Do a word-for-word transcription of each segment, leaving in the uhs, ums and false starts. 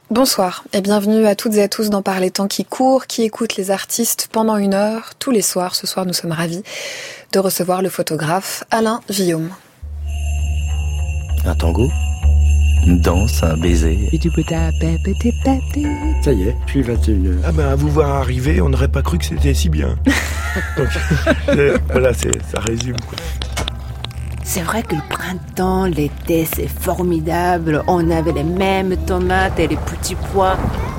Bonsoir et bienvenue à toutes et à tous dans Par les temps qui courent, qui écoutent les artistes pendant une heure, tous les soirs. Ce soir, nous sommes ravis de recevoir le photographe Alain Villaume. Un tango, une danse, un baiser. Ça y est, puis vingt et une heures. Ah ben, à vous voir arriver, on n'aurait pas cru que c'était si bien. Donc, voilà, c'est, ça résume, quoi. C'est vrai que le printemps, l'été, c'est formidable. On avait les mêmes tomates et les petits pois.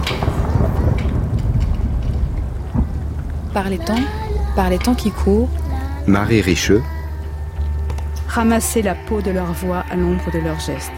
Par les temps, par les temps qui courent. Marie Richeux. Ramasser la peau de leur voix à l'ombre de leurs gestes.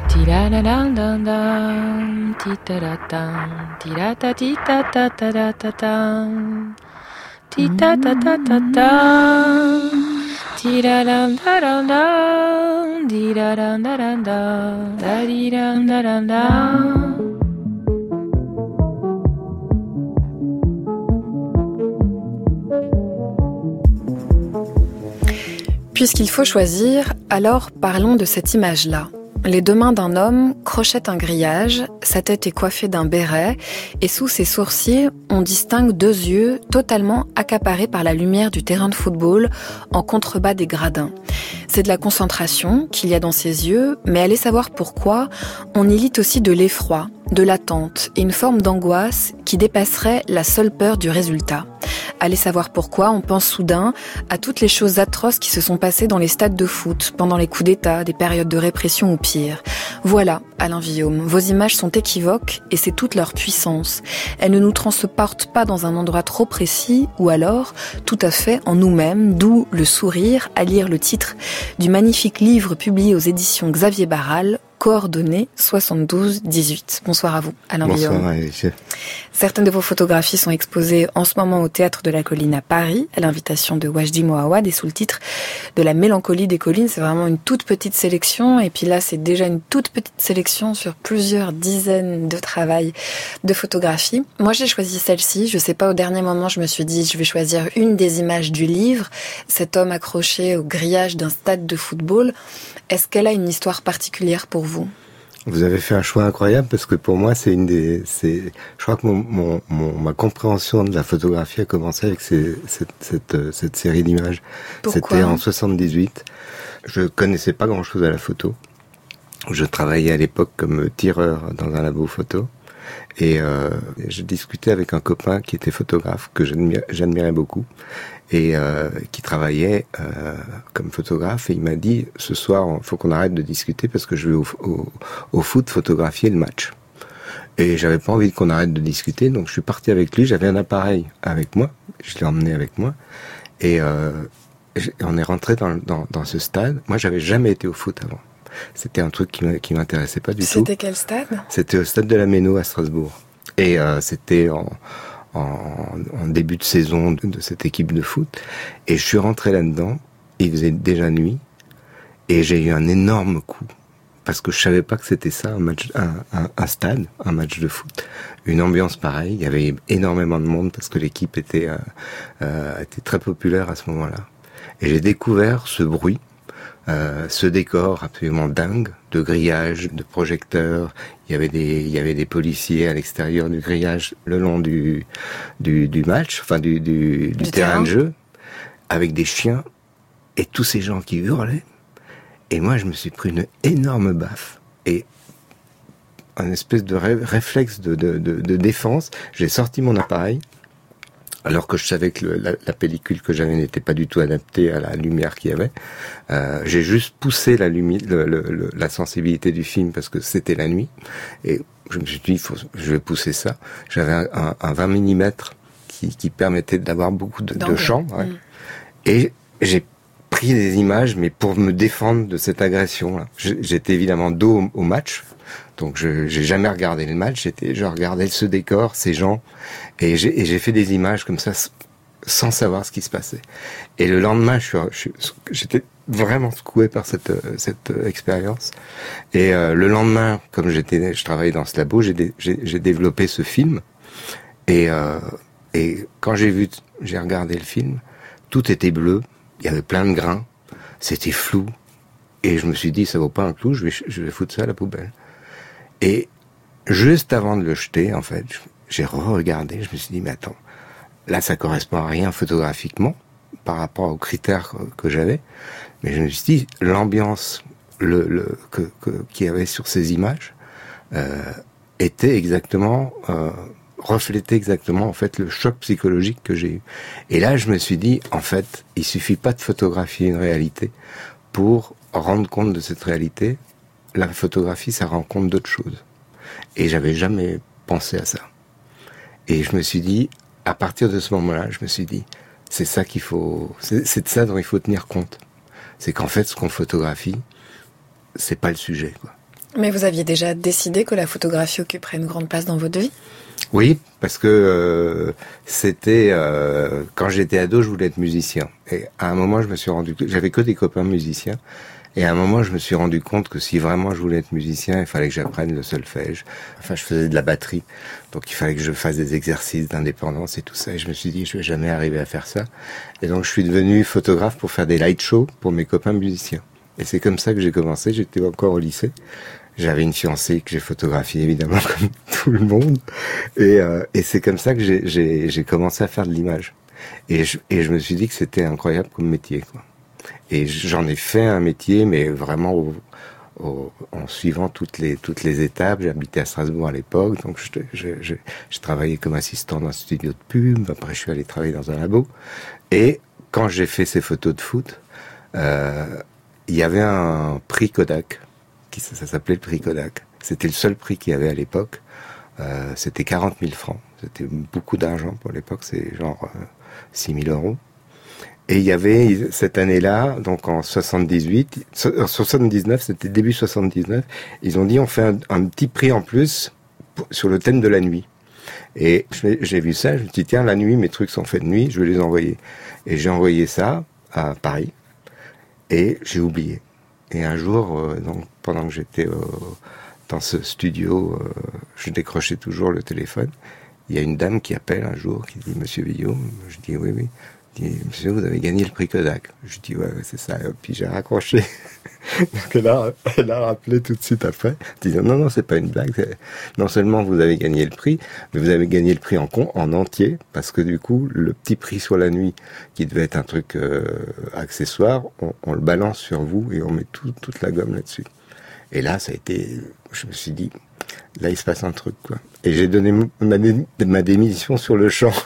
Puisqu'il faut choisir, alors parlons de cette image-là. Les deux mains d'un homme crochettent un grillage, sa tête est coiffée d'un béret, et sous ses sourcils, on distingue deux yeux totalement accaparés par la lumière du terrain de football en contrebas des gradins. C'est de la concentration qu'il y a dans ses yeux, mais allez savoir pourquoi, on y lit aussi de l'effroi, de l'attente et une forme d'angoisse qui dépasserait la seule peur du résultat. Allez savoir pourquoi, on pense soudain à toutes les choses atroces qui se sont passées dans les stades de foot, pendant les coups d'État, des périodes de répression ou pire. Voilà, Alain Villaume, vos images sont équivoques et c'est toute leur puissance. Elles ne nous transportent pas dans un endroit trop précis ou alors tout à fait en nous-mêmes, d'où le sourire à lire le titre du magnifique livre publié aux éditions Xavier Barral, Coordonnées soixante-douze dix-huit. Bonsoir à vous, Alain Villaume. Bonsoir, Alicia. Certaines de vos photographies sont exposées en ce moment au Théâtre de la Colline à Paris, à l'invitation de Wajdi Mouawad et sous le titre de La mélancolie des collines. C'est vraiment une toute petite sélection et puis là c'est déjà une toute petite sélection sur plusieurs dizaines de travails de photographies. Moi j'ai choisi celle-ci, je sais pas, au dernier moment je me suis dit je vais choisir une des images du livre, cet homme accroché au grillage d'un stade de football. Est-ce qu'elle a une histoire particulière pour vous ? Vous avez fait un choix incroyable parce que pour moi c'est une des, c'est, je crois que mon, mon, mon ma compréhension de la photographie a commencé avec ces, cette, cette, cette série d'images. Pourquoi ? C'était en soixante-dix-huit. Je connaissais pas grand chose à la photo. Je travaillais à l'époque comme tireur dans un labo photo. Et euh, je discutais avec un copain qui était photographe, que j'admirais, j'admirais beaucoup, et euh, qui travaillait euh, comme photographe. Et il m'a dit, ce soir, il faut qu'on arrête de discuter parce que je vais au, au, au foot photographier le match. Et j'avais pas envie qu'on arrête de discuter, donc je suis parti avec lui. J'avais un appareil avec moi, je l'ai emmené avec moi, et euh, on est rentré dans, dans, dans ce stade. Moi, j'avais jamais été au foot avant. C'était un truc qui, qui m'intéressait pas du C'était tout. C'était quel stade ? C'était au stade de la Méno à Strasbourg. Et euh, c'était en, en, en début de saison de, de cette équipe de foot. Et je suis rentré là-dedans. Il faisait déjà nuit. Et j'ai eu un énorme coup. Parce que je savais pas que c'était ça, un match, un, un, un stade, un match de foot. Une ambiance pareille. Il y avait énormément de monde parce que l'équipe était, euh, euh, était très populaire à ce moment-là. Et j'ai découvert ce bruit. Euh, ce décor absolument dingue de grillage, de projecteurs. Il y avait des, il y avait des policiers à l'extérieur du grillage le long du, du, du match, enfin du, du, du, du terrain, terrain de jeu, avec des chiens et tous ces gens qui hurlaient. Et moi, je me suis pris une énorme baffe et un espèce de ré- réflexe de, de, de, de défense. J'ai sorti mon appareil. Alors que je savais que le, la, la pellicule que j'avais n'était pas du tout adaptée à la lumière qu'il y avait. Euh, j'ai juste poussé la, lumi- le, le, le, la sensibilité du film parce que c'était la nuit. Et je me suis dit, faut, je vais pousser ça. J'avais un, un, un vingt millimètres qui, qui permettait d'avoir beaucoup de, de champ. Ouais. Mmh. Et j'ai pris des images, mais pour me défendre de cette agression-là. J'étais évidemment dos au, au match. Donc je j'ai jamais regardé le match, j'étais je regardais ce décor, ces gens, et j'ai et j'ai fait des images comme ça sans savoir ce qui se passait. Et le lendemain, je suis, je, j'étais vraiment secoué par cette cette expérience. Et euh, le lendemain, comme j'étais, je travaillais dans ce labo, j'ai j'ai, j'ai développé ce film. Et euh, et quand j'ai vu, j'ai regardé le film, tout était bleu, il y avait plein de grains, c'était flou. Et je me suis dit, ça vaut pas un clou, je vais je vais foutre ça à la poubelle. Et juste avant de le jeter, en fait, j'ai re-regardé, je me suis dit, mais attends, là, ça correspond à rien photographiquement par rapport aux critères que, que j'avais. Mais je me suis dit, l'ambiance le, le, que, que, qu'il y avait sur ces images euh, était exactement, euh, reflétait exactement, en fait, le choc psychologique que j'ai eu. Et là, je me suis dit, en fait, il suffit pas de photographier une réalité pour rendre compte de cette réalité. La photographie, ça rend compte d'autres choses. Et j'avais jamais pensé à ça. Et je me suis dit, à partir de ce moment-là, je me suis dit, c'est ça qu'il faut, c'est, c'est de ça dont il faut tenir compte. C'est qu'en fait, ce qu'on photographie, c'est pas le sujet, quoi. Mais vous aviez déjà décidé que la photographie occuperait une grande place dans votre vie ? Oui, parce que euh, c'était euh, quand j'étais ado, je voulais être musicien. Et à un moment, je me suis rendu, j'avais que des copains musiciens. Et à un moment, je me suis rendu compte que si vraiment je voulais être musicien, il fallait que j'apprenne le solfège. Enfin, je faisais de la batterie, donc il fallait que je fasse des exercices d'indépendance et tout ça. Et je me suis dit, je vais jamais arriver à faire ça. Et donc, je suis devenu photographe pour faire des light shows pour mes copains musiciens. Et c'est comme ça que j'ai commencé. J'étais encore au lycée. J'avais une fiancée que j'ai photographiée, évidemment, comme tout le monde. Et, euh, et c'est comme ça que j'ai, j'ai, j'ai commencé à faire de l'image. Et je, et je me suis dit que c'était incroyable comme métier, quoi. Et j'en ai fait un métier, mais vraiment au, au, en suivant toutes les toutes les étapes. J'habitais à Strasbourg à l'époque, donc je, je, je, je travaillais comme assistant dans un studio de pub. Après, je suis allé travailler dans un labo. Et quand j'ai fait ces photos de foot, euh, il y avait un prix Kodak, qui ça, ça s'appelait le prix Kodak. C'était le seul prix qu'il y avait à l'époque. Euh, c'était quarante mille francs. C'était beaucoup d'argent pour l'époque. C'est genre euh, six mille euros. Et il y avait, cette année-là, donc en soixante-dix-huit, en soixante-dix-neuf, c'était début soixante-dix-neuf, ils ont dit on fait un, un petit prix en plus pour, sur le thème de la nuit. Et j'ai, j'ai vu ça, je me suis dit tiens, la nuit, mes trucs sont faits de nuit, je vais les envoyer. Et j'ai envoyé ça à Paris, et j'ai oublié. Et un jour, euh, donc, pendant que j'étais euh, dans ce studio, euh, je décrochais toujours le téléphone, il y a une dame qui appelle un jour, qui dit Monsieur Villot, je dis oui, oui. Monsieur, vous avez gagné le prix Kodak. Je dis, ouais, ouais c'est ça. Et puis j'ai raccroché. Donc elle a, elle a rappelé tout de suite après, disant, non, non, c'est pas une blague. C'est... Non seulement vous avez gagné le prix, mais vous avez gagné le prix en, con, en entier, parce que du coup, le petit prix sur la nuit, qui devait être un truc euh, accessoire, on, on le balance sur vous et on met tout, toute la gomme là-dessus. Et là, ça a été, je me suis dit, là, il se passe un truc, quoi. Et j'ai donné ma, ma démission sur le champ.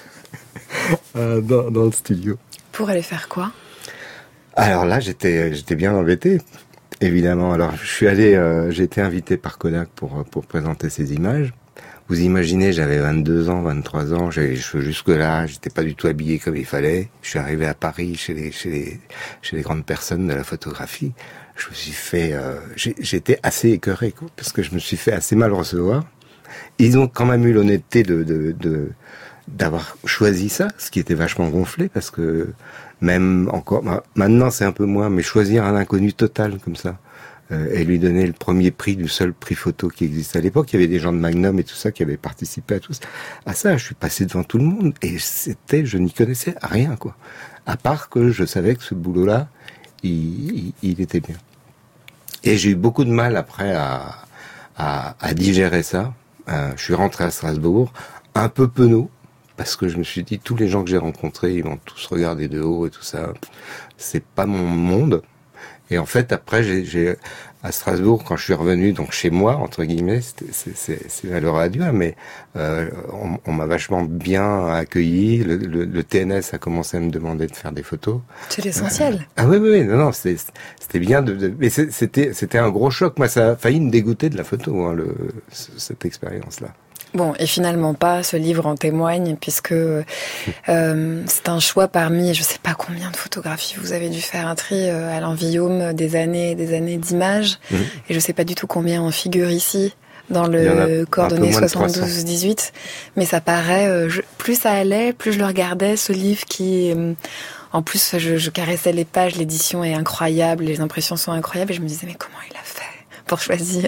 Euh, dans, dans le studio. Pour aller faire quoi ? Alors là, j'étais, j'étais bien embêté, évidemment. Alors, je suis allé, euh, j'ai été invité par Kodak pour pour présenter ces images. Vous imaginez, j'avais vingt-deux ans, vingt-trois ans, j'avais les cheveux jusque-là, j'étais pas du tout habillé comme il fallait. Je suis arrivé à Paris, chez les chez les chez les grandes personnes de la photographie. Je me suis fait, euh, j'ai, j'étais assez écœuré, quoi, parce que je me suis fait assez mal recevoir. Ils ont quand même eu l'honnêteté de de, de d'avoir choisi ça, ce qui était vachement gonflé, parce que même encore, maintenant c'est un peu moins, mais choisir un inconnu total comme ça, euh, et lui donner le premier prix du seul prix photo qui existait à l'époque, il y avait des gens de Magnum et tout ça qui avaient participé à tout ça. À ça, je suis passé devant tout le monde, et c'était, je n'y connaissais rien, quoi. À part que je savais que ce boulot-là, il, il, il était bien. Et j'ai eu beaucoup de mal après à, à, à digérer ça. Euh, je suis rentré à Strasbourg, un peu penaud, parce que je me suis dit, tous les gens que j'ai rencontrés, ils m'ont tous regardé de haut et tout ça. C'est pas mon monde. Et en fait, après, j'ai, j'ai à Strasbourg, quand je suis revenu, donc chez moi, entre guillemets, c'est, c'est, c'est malheureux à dire, mais euh, on, on m'a vachement bien accueilli. Le, le, le T N S a commencé à me demander de faire des photos. C'est l'essentiel. Euh, ah oui, oui, oui, non, non, c'était, c'était bien. De, de, mais c'était, c'était un gros choc. Moi, ça a failli me dégoûter de la photo, hein, le, cette expérience-là. Bon, et finalement pas, ce livre en témoigne, puisque euh, c'est un choix parmi, je sais pas combien de photographies vous avez dû faire, un tri, euh, Alain Villaume, des années et des années d'images, mmh. et je sais pas du tout combien en figure ici, dans le coordonné soixante-douze dix-huit, mais ça paraît, euh, je, plus ça allait, plus je le regardais, ce livre qui... Euh, en plus, je, je caressais les pages, l'édition est incroyable, les impressions sont incroyables, et je me disais, mais comment il a fait pour choisir ?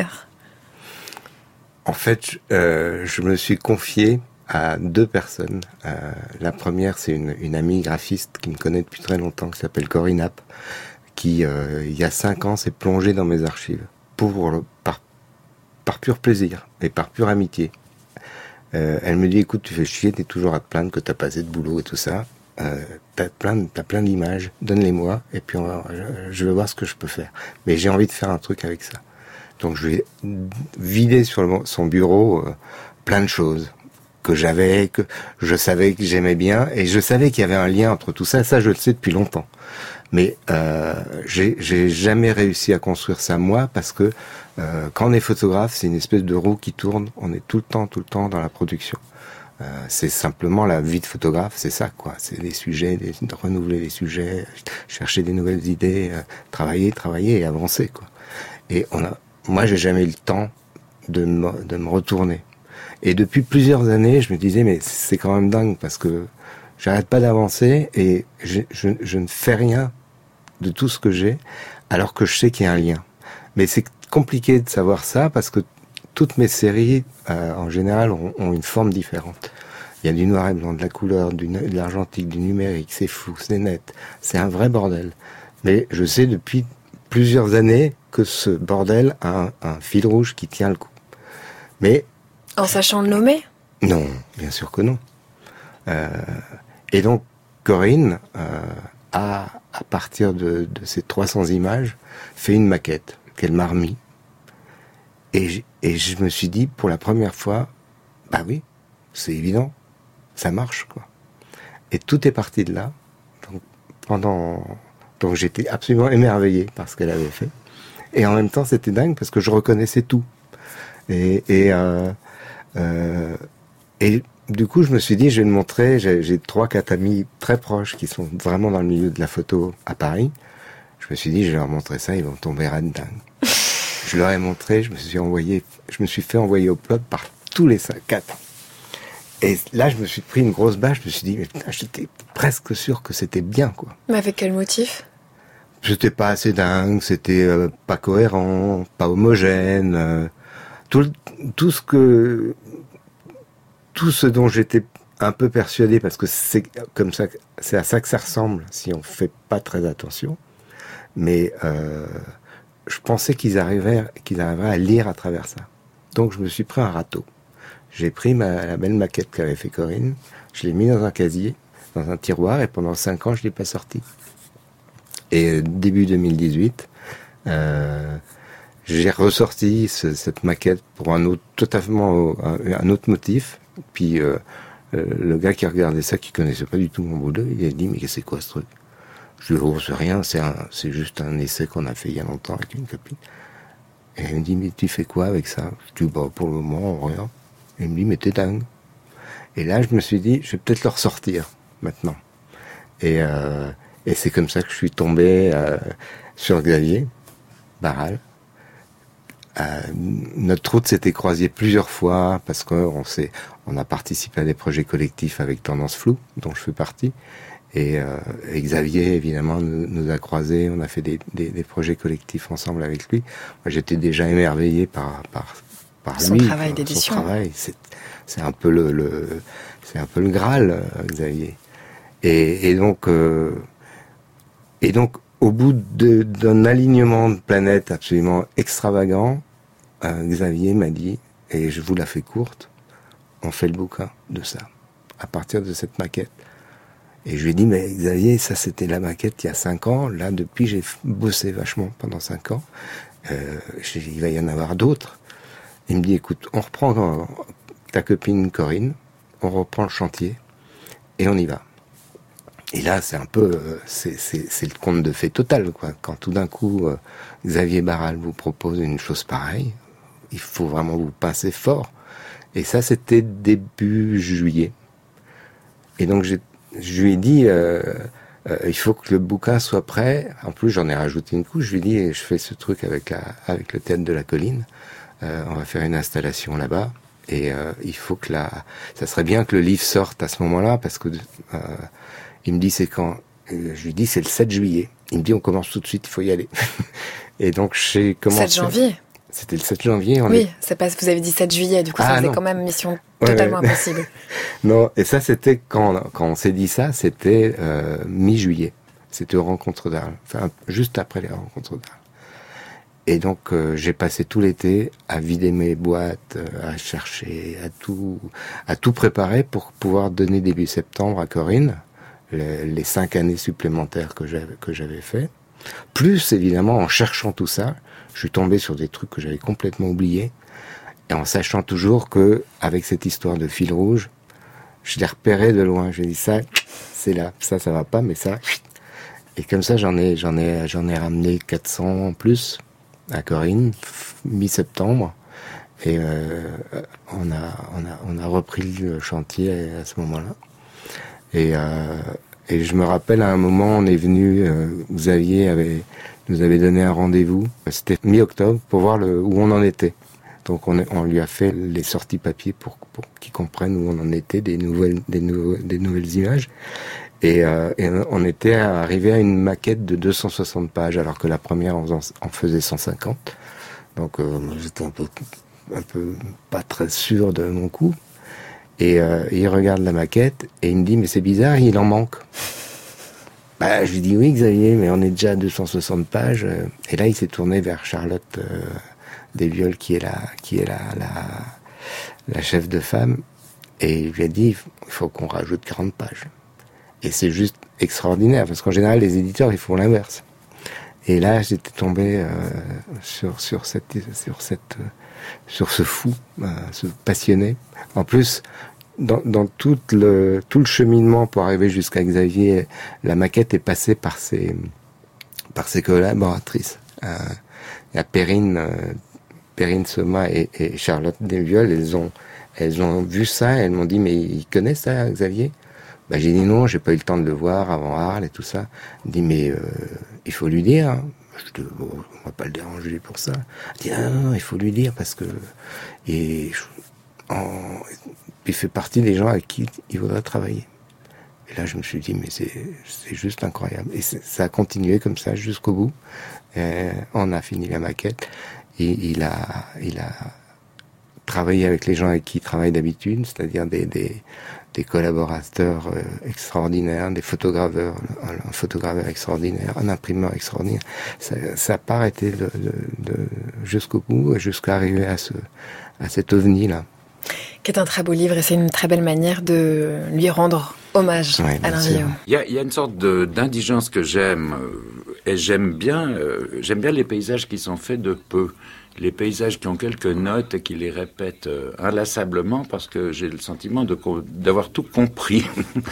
En fait, euh, je me suis confié à deux personnes. Euh, la première, c'est une, une amie graphiste qui me connaît depuis très longtemps, qui s'appelle Corinne App, qui, euh, il y a cinq ans, s'est plongée dans mes archives pour, par par pur plaisir et par pure amitié. Euh, elle me dit, écoute, tu fais chier, t'es toujours à te plaindre que t'as pas assez de boulot et tout ça. Euh, t'as plein, t'as plein d'images, donne-les-moi, et puis on va, je, je vais voir ce que je peux faire. Mais j'ai envie de faire un truc avec ça. Donc je vais vider sur le, son bureau euh, plein de choses que j'avais, que je savais que j'aimais bien, et je savais qu'il y avait un lien entre tout ça. Ça, je le sais depuis longtemps. Mais euh, j'ai, j'ai jamais réussi à construire ça moi, parce que euh, quand on est photographe, c'est une espèce de roue qui tourne. On est tout le temps, tout le temps dans la production. Euh, c'est simplement la vie de photographe, c'est ça, quoi. C'est des sujets, des, de renouveler les sujets, chercher des nouvelles idées, euh, travailler, travailler et avancer, quoi. Et on a, moi, j'ai jamais eu le temps de me, de me retourner. Et depuis plusieurs années, je me disais, mais c'est quand même dingue, parce que j'arrête pas d'avancer et je, je, je ne fais rien de tout ce que j'ai, alors que je sais qu'il y a un lien. Mais c'est compliqué de savoir ça, parce que toutes mes séries, euh, en général, ont, ont une forme différente. Il y a du noir et blanc, de la couleur, du, de l'argentique, du numérique, c'est fou, c'est net. C'est un vrai bordel. Mais je sais depuis plusieurs années que ce bordel a un, un fil rouge qui tient le coup. Mais... En sachant le nommer ? Non, bien sûr que non. Euh, et donc, Corinne euh, a, à partir de, de ces trois cents images, fait une maquette qu'elle m'a remis. Et je, et je me suis dit, pour la première fois, bah oui, c'est évident, ça marche, quoi. Et tout est parti de là. Donc, pendant, donc j'étais absolument émerveillé par ce qu'elle avait fait. Et en même temps, c'était dingue parce que je reconnaissais tout. Et, et, euh, euh, et du coup, je me suis dit, je vais le montrer. J'ai, j'ai trois, quatre amis très proches qui sont vraiment dans le milieu de la photo à Paris. Je me suis dit, je vais leur montrer ça, ils vont tomber ras de dingue. Je leur ai montré, je me suis envoyé, je me suis fait envoyer au plot par tous les cinq, quatre. Et là, je me suis pris une grosse bâche, je me suis dit, mais putain, j'étais presque sûr que c'était bien, quoi. Mais avec quel motif ? C'était pas assez dingue, c'était euh, pas cohérent, pas homogène, euh, tout, tout ce que, tout ce dont j'étais un peu persuadé, parce que c'est comme ça, c'est à ça que ça ressemble, si on fait pas très attention. Mais, euh, je pensais qu'ils arriveraient, qu'ils arriveraient à lire à travers ça. Donc je me suis pris un râteau. J'ai pris ma, la belle maquette qu'avait fait Corinne, je l'ai mis dans un casier, dans un tiroir, et pendant cinq ans, je l'ai pas sorti. Et début deux mille dix-huit, euh, j'ai ressorti ce, cette maquette pour un autre, totalement un, un autre motif. Puis euh, le gars qui regardait ça, qui connaissait pas du tout mon boulot, il a dit, mais c'est quoi ce truc ? Je lui dis, oh, c'est rien, c'est, un, c'est juste un essai qu'on a fait il y a longtemps avec une copine. Et elle me dit, mais tu fais quoi avec ça ? Je dis, bah, pour le moment, rien. Et il me dit, mais t'es dingue. Et là, je me suis dit, je vais peut-être le ressortir, maintenant. Et, euh, et c'est comme ça que je suis tombé euh, sur Xavier Barral. Euh, notre route s'était croisée plusieurs fois, parce qu'on s'est, on a participé à des projets collectifs avec Tendance Floue, dont je fais partie. Et, euh, et Xavier, évidemment, nous, nous a croisés. On a fait des, des, des projets collectifs ensemble avec lui. Moi, j'étais déjà émerveillé par par par son lui, travail par, d'édition. Son travail, c'est c'est un peu le, le c'est un peu le Graal, euh, Xavier. Et, et donc euh, et donc au bout de, d'un alignement de planètes absolument extravagant, euh, Xavier m'a dit, et je vous la fais courte, on fait le bouquin de ça à partir de cette maquette. Et je lui ai dit, mais Xavier, ça c'était la maquette il y a cinq ans. Là, depuis, j'ai bossé vachement pendant cinq ans. Euh, il va y en avoir d'autres. Il me dit, écoute, on reprend ta copine Corinne, on reprend le chantier et on y va. Et là, c'est un peu, c'est, c'est, c'est le conte de fées total, quoi. Quand tout d'un coup, euh, Xavier Barral vous propose une chose pareille, il faut vraiment vous pincer fort. Et ça, c'était début juillet. Et donc, j'ai Je lui ai dit, euh, euh, il faut que le bouquin soit prêt. En plus, j'en ai rajouté une couche. Je lui ai dit, je fais ce truc avec la, avec le théâtre de la colline. Euh, on va faire une installation là-bas. Et euh, il faut que la, ça serait bien que le livre sorte à ce moment-là, parce que euh, il me dit c'est quand. Je lui dis c'est le sept juillet. Il me dit on commence tout de suite, il faut y aller. Et donc j'ai commencé. sept janvier. C'était le sept janvier. On oui, est... c'est pas. Vous avez dit sept juillet, du coup ah, ça faisait non. quand même mission totalement ouais, ouais. impossible. Non, et ça c'était quand quand on s'est dit ça, c'était euh, mi-juillet. C'était aux rencontres d'Arles, enfin juste après les rencontres d'Arles. Et donc euh, j'ai passé tout l'été à vider mes boîtes, euh, à chercher, à tout, à tout préparer pour pouvoir donner début septembre à Corinne les, les cinq années supplémentaires que j'avais que j'avais fait. Plus évidemment en cherchant tout ça, je suis tombé sur des trucs que j'avais complètement oubliés, et en sachant toujours que avec cette histoire de fil rouge, je l'ai repéré de loin. Je dis ça, c'est là, ça ça va pas, mais ça. Et comme ça j'en ai j'en ai j'en ai ramené quatre cents en plus à Corinne, mi-septembre, et euh, on a on a on a repris le chantier à ce moment-là. Et euh, et je me rappelle à un moment, on est venu, euh, Xavier avait nous avait donné un rendez-vous, c'était mi-octobre, pour voir le, où on en était. Donc on, on lui a fait les sorties papier pour pour qu'il comprenne où on en était, des nouvelles des nouveaux, des nouvelles images. Et, euh, et on était arrivé à une maquette de deux cent soixante pages, alors que la première en, en faisait cent cinquante. Donc euh, j'étais un peu, un peu pas très sûr de mon coup. Et euh, il regarde la maquette et il me dit, mais c'est bizarre, il en manque. Bah, je lui dis, oui Xavier, mais on est déjà à deux cent soixante pages. Et là il s'est tourné vers Charlotte euh, Desvioles, qui est la, qui est la, la, la chef de femme, et il lui a dit, il faut qu'on rajoute quarante pages. Et c'est juste extraordinaire, parce qu'en général, les éditeurs, ils font l'inverse. Et là, j'étais tombé euh, sur sur cette sur cette euh, sur ce fou, euh, ce passionné. En plus, dans, dans tout le tout le cheminement pour arriver jusqu'à Xavier, la maquette est passée par ses par ses collaboratrices. Euh, il y a Perrine, euh, Perrine Soma et, et Charlotte Desvioles. Elles ont elles ont vu ça. Et elles m'ont dit, mais il connaît ça, Xavier? Bah, j'ai dit non, j'ai pas eu le temps de le voir avant Arles et tout ça. Il dit, mais euh, il faut lui dire. Hein. Je dis, bon, on va pas le déranger pour ça. Il dit, non, non, non, il faut lui dire parce que et en, il fait partie des gens avec qui il voudrait travailler. Et là, je me suis dit, mais c'est c'est juste incroyable. Et ça a continué comme ça jusqu'au bout. Et on a fini la maquette et il a il a travaillé avec les gens avec qui il travaille d'habitude, c'est-à-dire des des des collaborateurs euh, extraordinaires, des photograveurs, un, un photograveur extraordinaire, un imprimeur extraordinaire. Ça n'a pas arrêté de, de, de, jusqu'au bout, jusqu'à arriver à, ce, à cet ovni-là. Qui est un très beau livre, et c'est une très belle manière de lui rendre hommage, ouais, Alain Villaume. Il y a, il y a une sorte de, d'indigence que j'aime, euh, et j'aime bien, euh, j'aime bien les paysages qui sont faits de peu. Les paysages qui ont quelques notes et qui les répètent euh, inlassablement, parce que j'ai le sentiment de, d'avoir tout compris.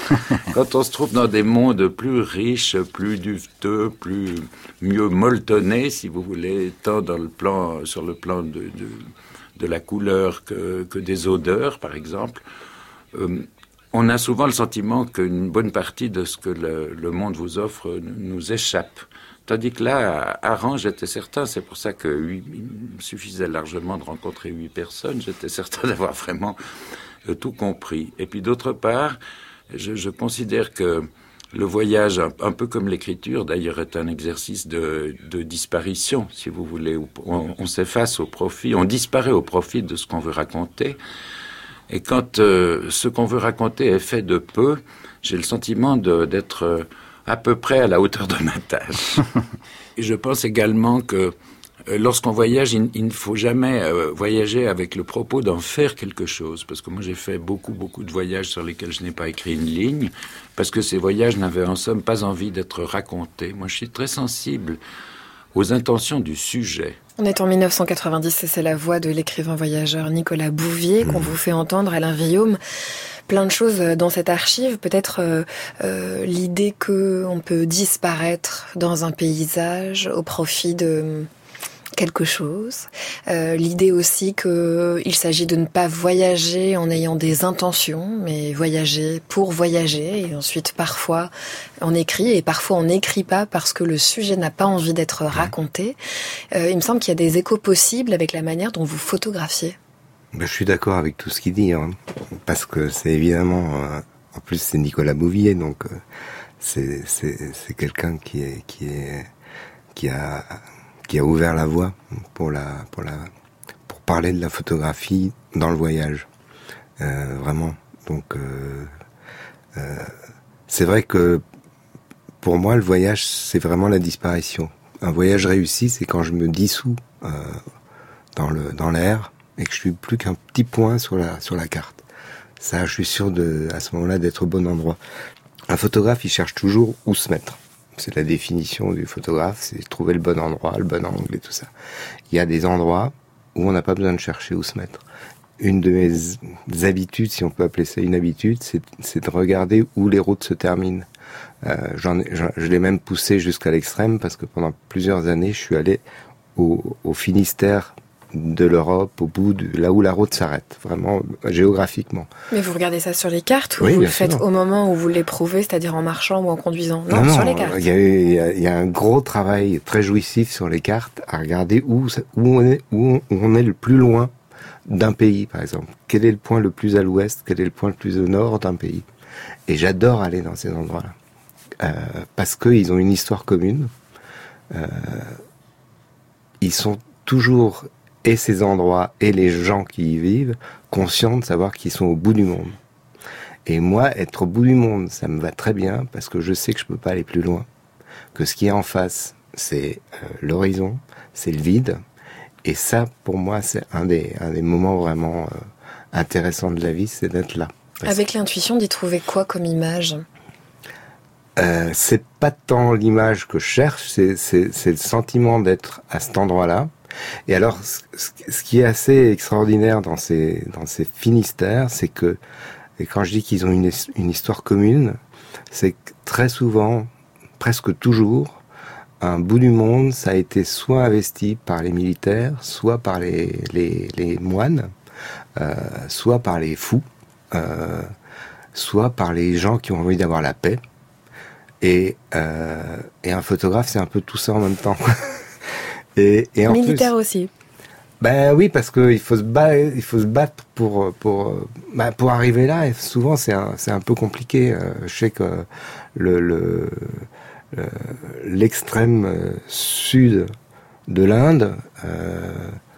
Quand on se trouve dans des mondes plus riches, plus duveteux, plus mieux molletonnés, si vous voulez, tant dans le plan, sur le plan de, de, de la couleur que, que des odeurs, par exemple, euh, on a souvent le sentiment qu'une bonne partie de ce que le, le monde vous offre nous échappe. Tandis que là, à Arran, j'étais certain, c'est pour ça que huit, il me suffisait largement de rencontrer huit personnes, j'étais certain d'avoir vraiment euh, tout compris. Et puis d'autre part, je, je considère que le voyage, un, un peu comme l'écriture, d'ailleurs, est un exercice de, de disparition, si vous voulez. On, on s'efface au profit, on disparaît au profit de ce qu'on veut raconter. Et quand euh, ce qu'on veut raconter est fait de peu, j'ai le sentiment de, d'être... Euh, à peu près à la hauteur de ma tâche. Et je pense également que euh, lorsqu'on voyage, il, il ne faut jamais euh, voyager avec le propos d'en faire quelque chose. Parce que moi, j'ai fait beaucoup, beaucoup de voyages sur lesquels je n'ai pas écrit une ligne, parce que ces voyages n'avaient en somme pas envie d'être racontés. Moi, je suis très sensible aux intentions du sujet. On est en dix-neuf cent quatre-vingt-dix et c'est la voix de l'écrivain voyageur Nicolas Bouvier qu'on vous fait entendre, Alain Villaume. Plein de choses dans cette archive, peut-être euh, euh, l'idée qu'on peut disparaître dans un paysage au profit de quelque chose, euh, l'idée aussi qu'il s'agit de ne pas voyager en ayant des intentions, mais voyager pour voyager, et ensuite parfois on écrit, et parfois on n'écrit pas parce que le sujet n'a pas envie d'être raconté. Euh, il me semble qu'il y a des échos possibles avec la manière dont vous photographiez. Ben, je suis d'accord avec tout ce qu'il dit, hein, parce que c'est évidemment, euh, en plus c'est Nicolas Bouvier, donc euh, c'est c'est c'est quelqu'un qui est qui est qui a qui a ouvert la voie pour la pour la pour parler de la photographie dans le voyage, euh, vraiment. Donc euh, euh, c'est vrai que pour moi le voyage c'est vraiment la disparition. un voyage réussi, c'est quand je me dissous euh, dans le dans l'air et que je suis plus qu'un petit point sur la sur la carte. Ça, je suis sûr de à ce moment-là d'être au bon endroit. Un photographe, il cherche toujours où se mettre. C'est la définition du photographe, c'est trouver le bon endroit, le bon angle et tout ça. Il y a des endroits où on n'a pas besoin de chercher où se mettre. Une de mes habitudes, si on peut appeler ça une habitude, c'est, c'est de regarder où les routes se terminent. Euh, j'en, j'en, je l'ai même poussé jusqu'à l'extrême parce que pendant plusieurs années, je suis allé au, au Finistère de l'Europe, au bout de là où la route s'arrête, vraiment géographiquement. Mais vous regardez ça sur les cartes ou oui, vous le faites sûr. Au moment où vous l'éprouvez, c'est-à-dire en marchant ou en conduisant? Non, non sur non, les cartes. Il y a, il y a, il y a un gros travail très jouissif sur les cartes à regarder où, où, on, est, où on est le plus loin d'un pays, par exemple. Quel est le point le plus à l'ouest, quel est le point le plus au nord d'un pays. Et j'adore aller dans ces endroits-là. Euh, parce qu'ils ont une histoire commune. Euh, ils sont toujours... et ces endroits et les gens qui y vivent, conscients de savoir qu'ils sont au bout du monde. Et moi, être au bout du monde, ça me va très bien, parce que je sais que je peux pas aller plus loin, que ce qui est en face, c'est euh, l'horizon, c'est le vide, et ça, pour moi, c'est un des, un des moments vraiment euh, intéressants de la vie, c'est d'être là. Avec que... l'intuition d'y trouver quoi comme image? euh, C'est pas tant l'image que je cherche, c'est, c'est, c'est le sentiment d'être à cet endroit-là. Et alors, ce qui est assez extraordinaire dans ces dans ces Finistères, c'est que, et quand je dis qu'ils ont une, une histoire commune, c'est que très souvent, presque toujours, un bout du monde, ça a été soit investi par les militaires, soit par les les, les moines, euh, soit par les fous, euh, soit par les gens qui ont envie d'avoir la paix. Et euh, et un photographe, c'est un peu tout ça en même temps. Et, et en militaire plus, aussi. Ben oui, parce que il faut se battre, il faut se battre pour pour ben pour arriver là. Et souvent c'est un c'est un peu compliqué. Je sais que le le, le l'extrême sud de l'Inde, euh,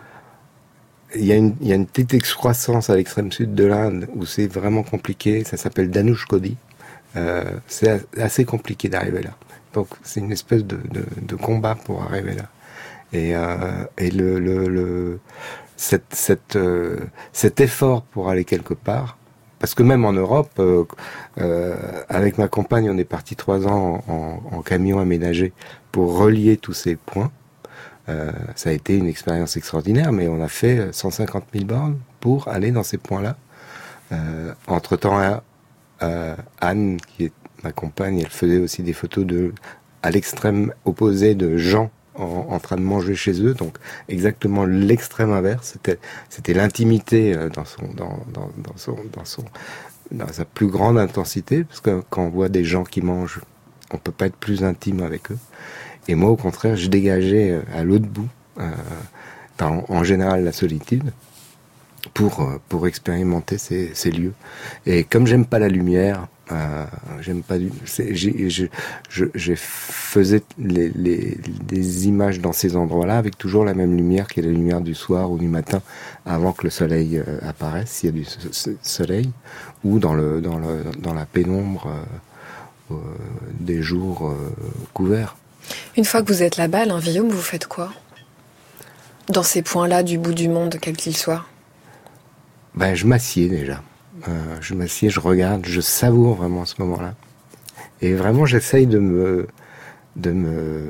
il y a une il y a une petite excroissance à l'extrême sud de l'Inde où c'est vraiment compliqué. Ça s'appelle Dhanushkodi. Euh, c'est assez compliqué d'arriver là. Donc c'est une espèce de de, de combat pour arriver là. Et, euh, et le, le, le, cette, cette, euh, cet effort pour aller quelque part, parce que même en Europe, euh, euh, avec ma compagne, on est parti trois ans en, en, en camion aménagé pour relier tous ces points. Euh, ça a été une expérience extraordinaire, mais on a fait cent cinquante mille bornes pour aller dans ces points-là. Euh, entre-temps, euh, Anne, qui est ma compagne, elle faisait aussi des photos de, à l'extrême opposé de Jean, En, en train de manger chez eux, donc exactement l'extrême inverse. C'était, c'était l'intimité dans son, dans, dans, dans son, dans son, dans sa plus grande intensité, parce que quand on voit des gens qui mangent, on peut pas être plus intime avec eux. Et moi, au contraire, je dégageais à l'autre bout, euh, dans, en général, la solitude, pour pour expérimenter ces, ces lieux. Et comme j'aime pas la lumière, euh, j'aime pas du, c'est, j'ai, je, je, je faisais les, les des images dans ces endroits-là avec toujours la même lumière, qui est la lumière du soir ou du matin, avant que le soleil euh, apparaisse, s'il y a du soleil, ou dans le dans le dans la pénombre euh, euh, des jours euh, couverts. Une fois que vous êtes là-bas, Alain Villaume, vous faites quoi dans ces points-là du bout du monde, quel qu'il soit? Ben, je m'assieds déjà. Euh, je m'assieds, je regarde, je savoure vraiment ce moment-là. Et vraiment, j'essaye de me, de me,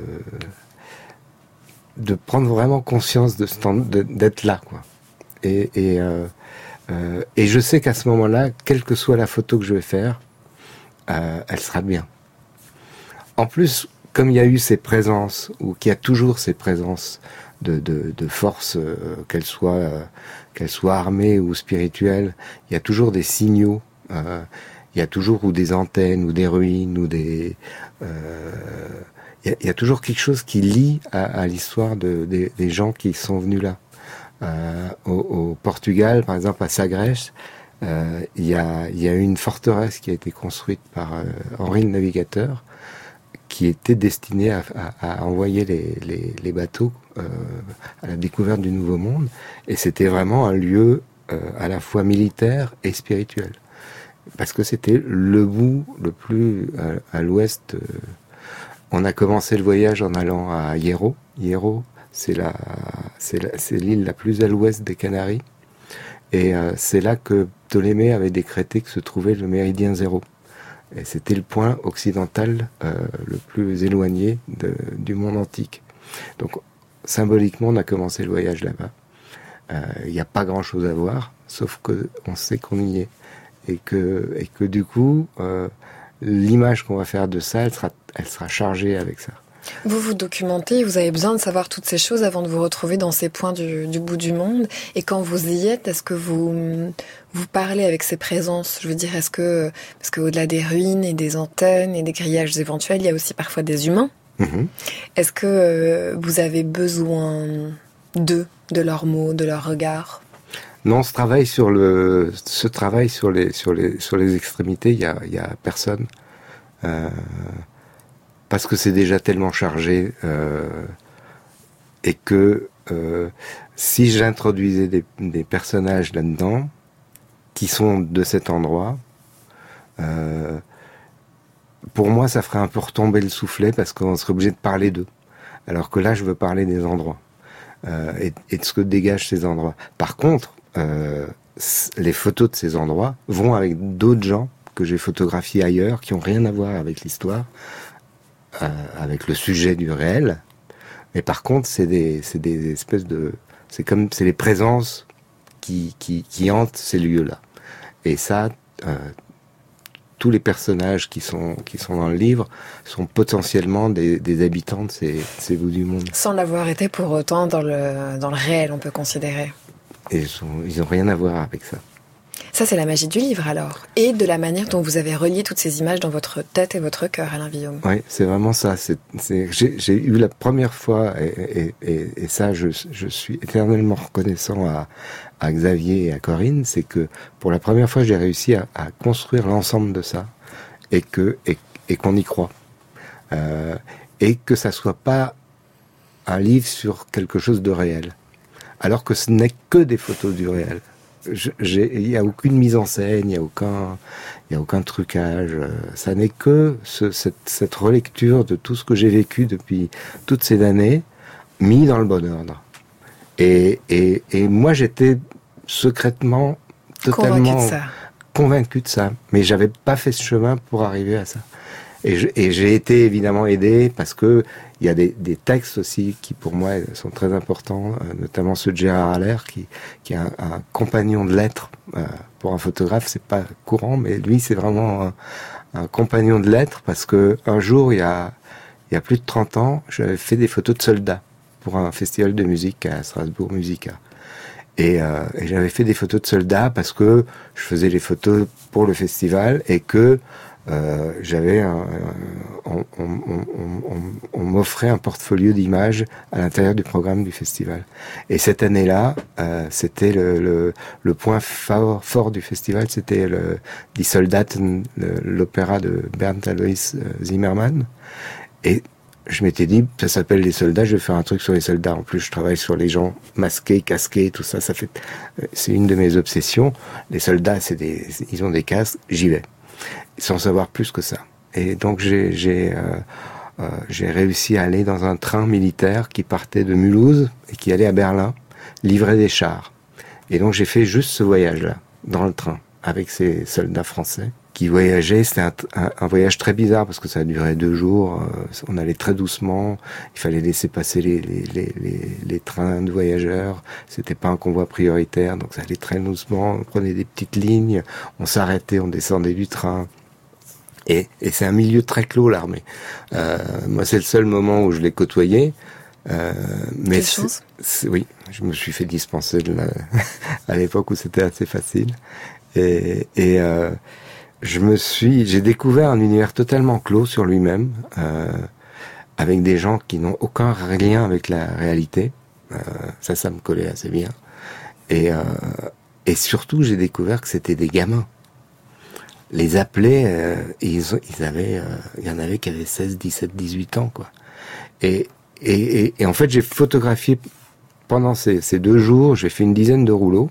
de prendre vraiment conscience de ce temps, de, d'être là, quoi. Et et euh, euh, et je sais qu'à ce moment-là, quelle que soit la photo que je vais faire, euh, elle sera bien. En plus, comme il y a eu ces présences, ou qu'il y a toujours ces présences de de, de force, euh, qu'elles soient euh, qu'elles soient armées ou spirituelles, il y a toujours des signaux, euh, il y a toujours ou des antennes, ou des ruines, ou des... Euh, il, y a, il y a toujours quelque chose qui lie à, à l'histoire de, des, des gens qui sont venus là. Euh, au, au Portugal, par exemple, à Sagres, euh, il y a, il y a une forteresse qui a été construite par euh, Henri le Navigateur, qui était destinée à, à, à envoyer les, les, les bateaux euh, à la découverte du Nouveau Monde. Et c'était vraiment un lieu euh, à la fois militaire et spirituel. Parce que c'était le bout le plus à, à l'ouest, euh, on a commencé le voyage en allant à Hierro. Hierro, c'est, la, c'est, la, c'est l'île la plus à l'ouest des Canaries. Et euh, c'est là que Ptolémée avait décrété que se trouvait le méridien zéro. Et c'était le point occidental euh, le plus éloigné de, du monde antique. Donc, symboliquement, on a commencé le voyage là-bas. Il euh, n'y a pas grand-chose à voir, sauf qu'on sait qu'on y est. Et que, et que du coup, euh, l'image qu'on va faire de ça, elle sera, elle sera chargée avec ça. Vous vous documentez, vous avez besoin de savoir toutes ces choses avant de vous retrouver dans ces points du, du bout du monde. Et quand vous y êtes, est-ce que vous, vous parlez avec ces présences ? Je veux dire, est-ce que, parce qu'au-delà des ruines et des antennes et des grillages éventuels, il y a aussi parfois des humains. Mmh. Est-ce que euh, vous avez besoin d'eux, de leurs mots, de leurs regards ? Non, ce travail sur le, ce travail sur les, sur les, sur les extrémités, il y a, il y a personne. Euh, parce que c'est déjà tellement chargé euh, et que euh, si j'introduisais des, des personnages là-dedans qui sont de cet endroit, euh, pour moi ça ferait un peu retomber le soufflet parce qu'on serait obligé de parler d'eux. Alors que là je veux parler des endroits euh, et, et de ce que dégagent ces endroits. Par contre, euh, les photos de ces endroits vont avec d'autres gens que j'ai photographiés ailleurs qui n'ont rien à voir avec l'histoire. Euh, avec le sujet du réel, mais par contre c'est des c'est des espèces de c'est comme c'est les présences qui qui qui hantent ces lieux-là. Et ça, euh, tous les personnages qui sont qui sont dans le livre sont potentiellement des des habitants de ces ces bouts du monde. Sans l'avoir été pour autant dans le dans le réel, on peut considérer. Et ils sont, ils ont rien à voir avec ça. Ça, c'est la magie du livre, alors. Et de la manière dont vous avez relié toutes ces images dans votre tête et votre cœur, Alain Villaume. Oui, c'est vraiment ça. C'est, c'est, j'ai, j'ai eu la première fois, et, et, et, et ça, je, je suis éternellement reconnaissant à, à Xavier et à Corinne, c'est que pour la première fois, j'ai réussi à, à construire l'ensemble de ça, et, que, et, et qu'on y croit. Euh, et que ça soit pas un livre sur quelque chose de réel. Alors que ce n'est que des photos du réel. Il n'y a aucune mise en scène, il n'y a aucun, il y a aucun trucage. Ça n'est que ce, cette, cette relecture de tout ce que j'ai vécu depuis toutes ces années, mis dans le bon ordre. Et, et, et moi, j'étais secrètement, totalement convaincu de ça. convaincu de ça. Mais j'avais pas fait ce chemin pour arriver à ça. Et, je, et j'ai été évidemment aidé parce que il y a des, des textes aussi qui pour moi sont très importants, euh, notamment ceux de Gérard Allaire qui, qui est un, un compagnon de lettres. Euh, pour un photographe, c'est pas courant, mais lui c'est vraiment un, un compagnon de lettres parce que un jour il y a il y a plus de trente ans, j'avais fait des photos de soldats pour un festival de musique à Strasbourg Musica. Et, euh, et j'avais fait des photos de soldats parce que je faisais les photos pour le festival et que Euh, j'avais un, un, on, on, on, on, on m'offrait un portfolio d'images à l'intérieur du programme du festival. Et cette année-là, euh, c'était le, le, le point fort, fort du festival, c'était le Die Soldaten, le, l'opéra de Bernd Alois Zimmermann. Et je m'étais dit, ça s'appelle les soldats, je vais faire un truc sur les soldats. En plus, je travaille sur les gens masqués, casqués, tout ça. Ça fait, c'est une de mes obsessions. Les soldats, c'est des, ils ont des casques, j'y vais. Sans savoir plus que ça. Et donc j'ai j'ai euh, euh, j'ai réussi à aller dans un train militaire qui partait de Mulhouse et qui allait à Berlin livrer des chars. Et donc j'ai fait juste ce voyage-là dans le train avec ces soldats français qui voyageaient. C'était un, un, un voyage très bizarre parce que ça a duré deux jours. Euh, on allait très doucement. Il fallait laisser passer les les les les, les trains de voyageurs. C'était pas un convoi prioritaire, donc ça allait très doucement. On prenait des petites lignes. On s'arrêtait, on descendait du train. Et, et c'est un milieu très clos, l'armée. Euh, moi, c'est le seul moment où je l'ai côtoyé. Euh, mais Quelle chance. C'est, oui, je me suis fait dispenser de la, à l'époque où c'était assez facile. Et, et euh, je me suis, j'ai découvert un univers totalement clos sur lui-même, euh, avec des gens qui n'ont aucun lien avec la réalité. Euh, ça, ça me collait assez bien. Et, euh, et surtout, j'ai découvert que c'était des gamins. Les appelés, euh, ils, ils avaient, euh, il y en avait qui avaient seize, dix-sept, dix-huit ans, quoi. Et, et, et, et en fait, j'ai photographié pendant ces, ces deux jours, j'ai fait une dizaine de rouleaux.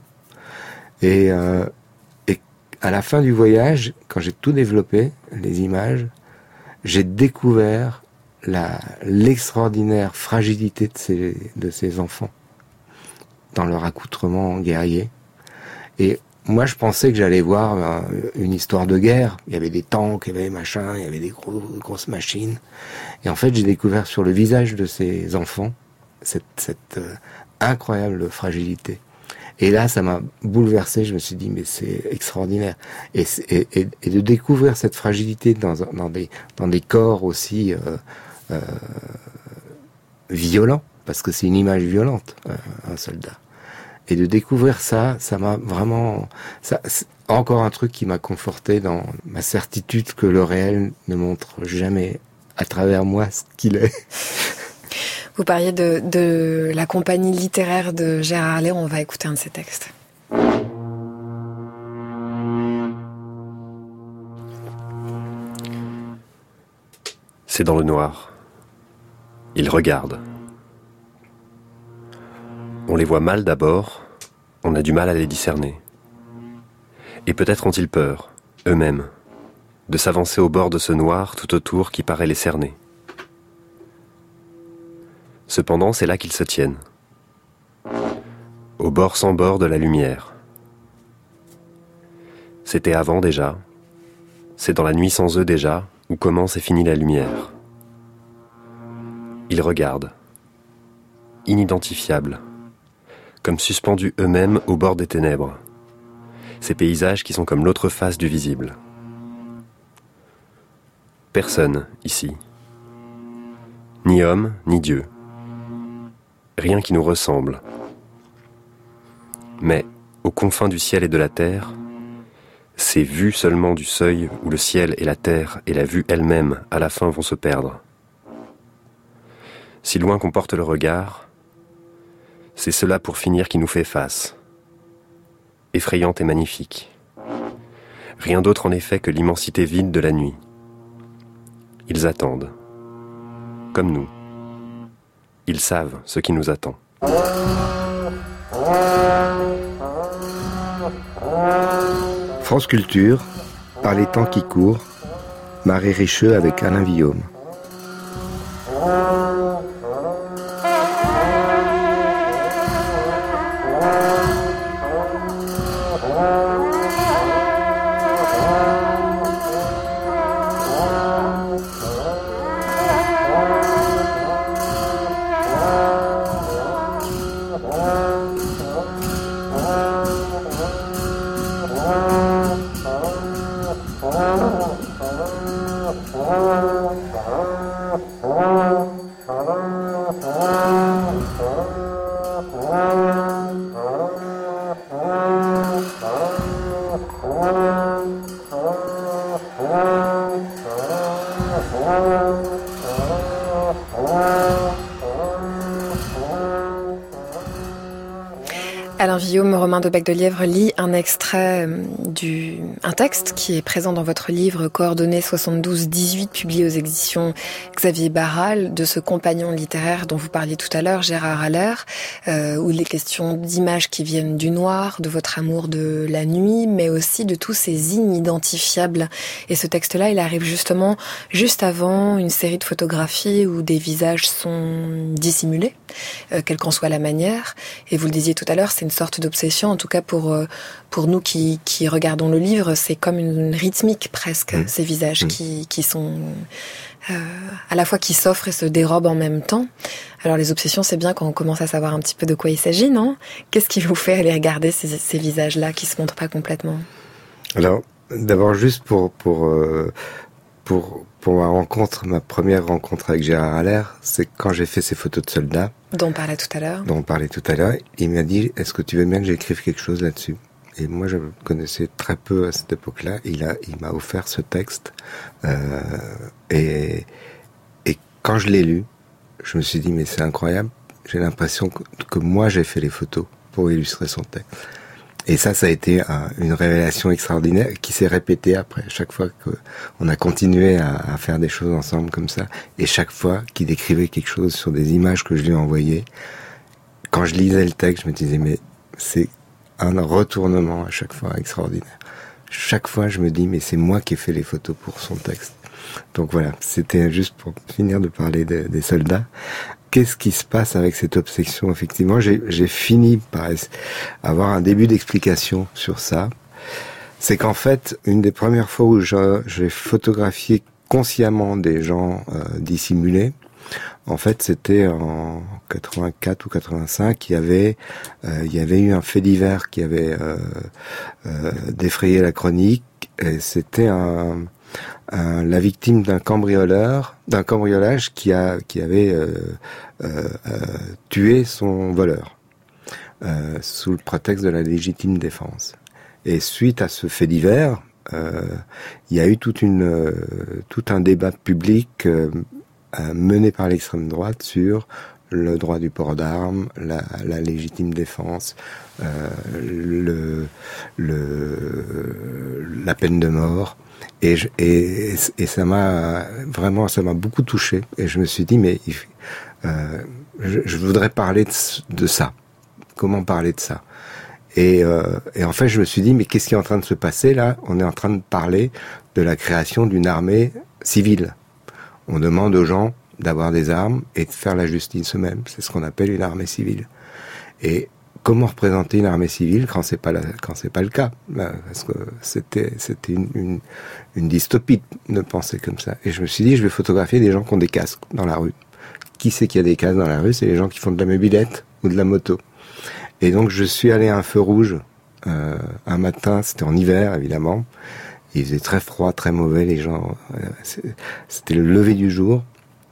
Et, euh, et à la fin du voyage, quand j'ai tout développé, les images, j'ai découvert la, l'extraordinaire fragilité de ces, de ces enfants dans leur accoutrement guerrier. Et moi, je pensais que j'allais voir euh, une histoire de guerre. Il y avait des tanks, il y avait des machins, il y avait des gros, grosses machines. Et en fait, j'ai découvert sur le visage de ces enfants cette, cette euh, incroyable fragilité. Et là, ça m'a bouleversé. Je me suis dit, mais c'est extraordinaire. Et, et, et, et de découvrir cette fragilité dans, dans, des, dans des corps aussi euh, euh, violents, parce que c'est une image violente, euh, un soldat. Et de découvrir ça, ça m'a vraiment... Ça, c'est encore un truc qui m'a conforté dans ma certitude que le réel ne montre jamais à travers moi ce qu'il est. Vous parliez de, de la compagnie littéraire de Gérard Haller, on va écouter un de ses textes. C'est dans le noir. Ils regardent. On les voit mal d'abord, on a du mal à les discerner. Et peut-être ont-ils peur, eux-mêmes, de s'avancer au bord de ce noir tout autour qui paraît les cerner. Cependant, c'est là qu'ils se tiennent, au bord sans bord de la lumière. C'était avant déjà, c'est dans la nuit sans eux déjà, où commence et finit la lumière. Ils regardent, inidentifiables, comme suspendus eux-mêmes au bord des ténèbres, ces paysages qui sont comme l'autre face du visible. Personne ici, ni homme, ni Dieu. Rien qui nous ressemble. Mais, aux confins du ciel et de la terre, ces vues seulement du seuil où le ciel et la terre et la vue elle-même à la fin vont se perdre. Si loin qu'on porte le regard, c'est cela pour finir qui nous fait face, effrayante et magnifique. Rien d'autre en effet que l'immensité vide de la nuit. Ils attendent, comme nous. Ils savent ce qui nous attend. France Culture, par les temps qui courent, Marie Richeux avec Alain Villaume. Alain Villaume, Romain de Bec-de-Lièvre lit un extrait du, un texte qui est présent dans votre livre Coordonnées soixante-douze dix-huit, publié aux éditions Xavier Barral, de ce compagnon littéraire dont vous parliez tout à l'heure, Gérard Haller, euh, où il est question d'images qui viennent du noir, de votre amour de la nuit, mais aussi de tous ces inidentifiables. Et ce texte-là, il arrive justement juste avant une série de photographies où des visages sont dissimulés, euh, quelle qu'en soit la manière. Et vous le disiez tout à l'heure, c'est une sorte d'obsession, en tout cas pour pour nous qui qui regardons le livre, c'est comme une rythmique presque, mmh. ces visages mmh. qui qui sont euh, à la fois qui s'offrent et se dérobent en même temps. Alors les obsessions, c'est bien quand on commence à savoir un petit peu de quoi il s'agit, non ? Qu'est-ce qui vous fait aller regarder ces, ces visages-là qui se montrent pas complètement ? Alors d'abord juste pour pour euh, pour pour ma rencontre, ma première rencontre avec Gérard Haller, c'est quand j'ai fait ces photos de soldats. Dont on parlait tout à l'heure. Dont on parlait tout à l'heure. Il m'a dit, est-ce que tu veux bien que j'écrive quelque chose là-dessus ? Et moi, je connaissais très peu à cette époque-là. Il a, il m'a offert ce texte. Euh, et, et quand je l'ai lu, je me suis dit, mais c'est incroyable. J'ai l'impression que, que moi, j'ai fait les photos pour illustrer son texte. Et ça, ça a été un, une révélation extraordinaire qui s'est répétée après, chaque fois qu'on a continué à, à faire des choses ensemble comme ça. Et chaque fois qu'il décrivait quelque chose sur des images que je lui envoyais, quand je lisais le texte, je me disais, mais c'est un retournement à chaque fois extraordinaire. Chaque fois, je me dis, mais c'est moi qui ai fait les photos pour son texte. Donc voilà, c'était juste pour finir de parler de, des soldats. Qu'est-ce qui se passe avec cette obsession? Effectivement, j'ai, j'ai fini par avoir un début d'explication sur ça. C'est qu'en fait, une des premières fois où je, j'ai photographié consciemment des gens euh, dissimulés, en fait, c'était en quatre-vingt-quatre ou quatre-vingt-cinq. Il y avait, euh, il y avait eu un fait divers qui avait euh, euh, défrayé la chronique. Et c'était un, un, la victime d'un cambrioleur, d'un cambriolage qui a, qui avait euh, euh, euh, tué son voleur euh, sous le prétexte de la légitime défense. Et suite à ce fait divers, euh, il y a eu toute une, euh, tout un débat public. Euh, mené par l'extrême droite sur le droit du port d'armes, la, la légitime défense, euh, le, le, la peine de mort. Et, je, et, et ça m'a vraiment, ça m'a beaucoup touché. Et je me suis dit, mais euh, je, je voudrais parler de, de ça. Comment parler de ça? Et, euh, et en fait, je me suis dit, mais qu'est-ce qui est en train de se passer là? On est en train de parler de la création d'une armée civile. On demande aux gens d'avoir des armes et de faire la justice eux-mêmes. C'est ce qu'on appelle une armée civile. Et comment représenter une armée civile quand c'est pas la, quand c'est pas le cas? Parce que c'était, c'était une, une, une dystopie de penser comme ça. Et je me suis dit, je vais photographier des gens qui ont des casques dans la rue. Qui c'est qui a des casques dans la rue? C'est les gens qui font de la mobilette ou de la moto. Et donc, je suis allé à un feu rouge, euh, un matin, c'était en hiver, évidemment. Il faisait très froid, très mauvais, les gens. Euh, c'était le lever du jour,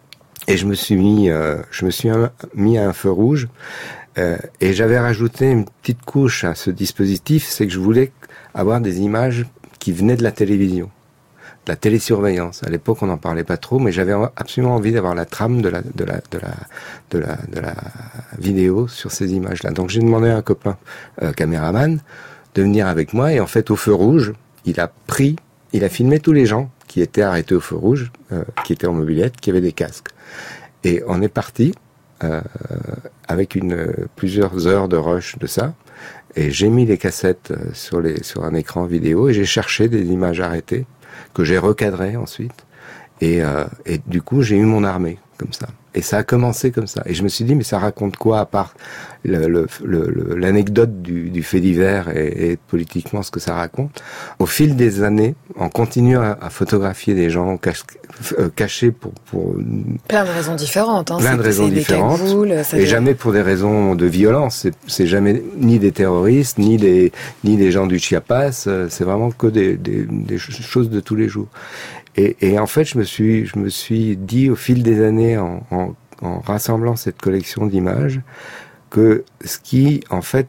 et je me suis mis, euh, je me suis mis à un feu rouge, euh, et j'avais rajouté une petite couche à ce dispositif, c'est que je voulais avoir des images qui venaient de la télévision, de la télésurveillance. À l'époque, on n'en parlait pas trop, mais j'avais absolument envie d'avoir la trame de la, de la, de la, de la, de la vidéo sur ces images-là. Donc, j'ai demandé à un copain euh, caméraman de venir avec moi, et en fait, au feu rouge, il a pris, il a filmé tous les gens qui étaient arrêtés au feu rouge, euh, qui étaient en mobilette, qui avaient des casques. Et on est parti euh, avec une euh, plusieurs heures de rush de ça. Et j'ai mis les cassettes euh, sur les sur un écran vidéo et j'ai cherché des images arrêtées que j'ai recadrées ensuite. Et, euh, et du coup, j'ai eu mon armée comme ça. Et ça a commencé comme ça. Et je me suis dit, mais ça raconte quoi à part le, le, le, l'anecdote du, du fait divers et, et politiquement ce que ça raconte. Au fil des années, en continuant à, à photographier des gens cache, euh, cachés pour, pour... Plein de raisons différentes. Hein. Plein c'est, de raisons différentes. Cagoules, et vient... jamais pour des raisons de violence. C'est, c'est jamais ni des terroristes, ni des, ni des gens du Chiapas. C'est vraiment que des, des, des choses de tous les jours. Et, et en fait, je me suis, je me suis dit au fil des années, en, en, en rassemblant cette collection d'images, que ce qui, en fait,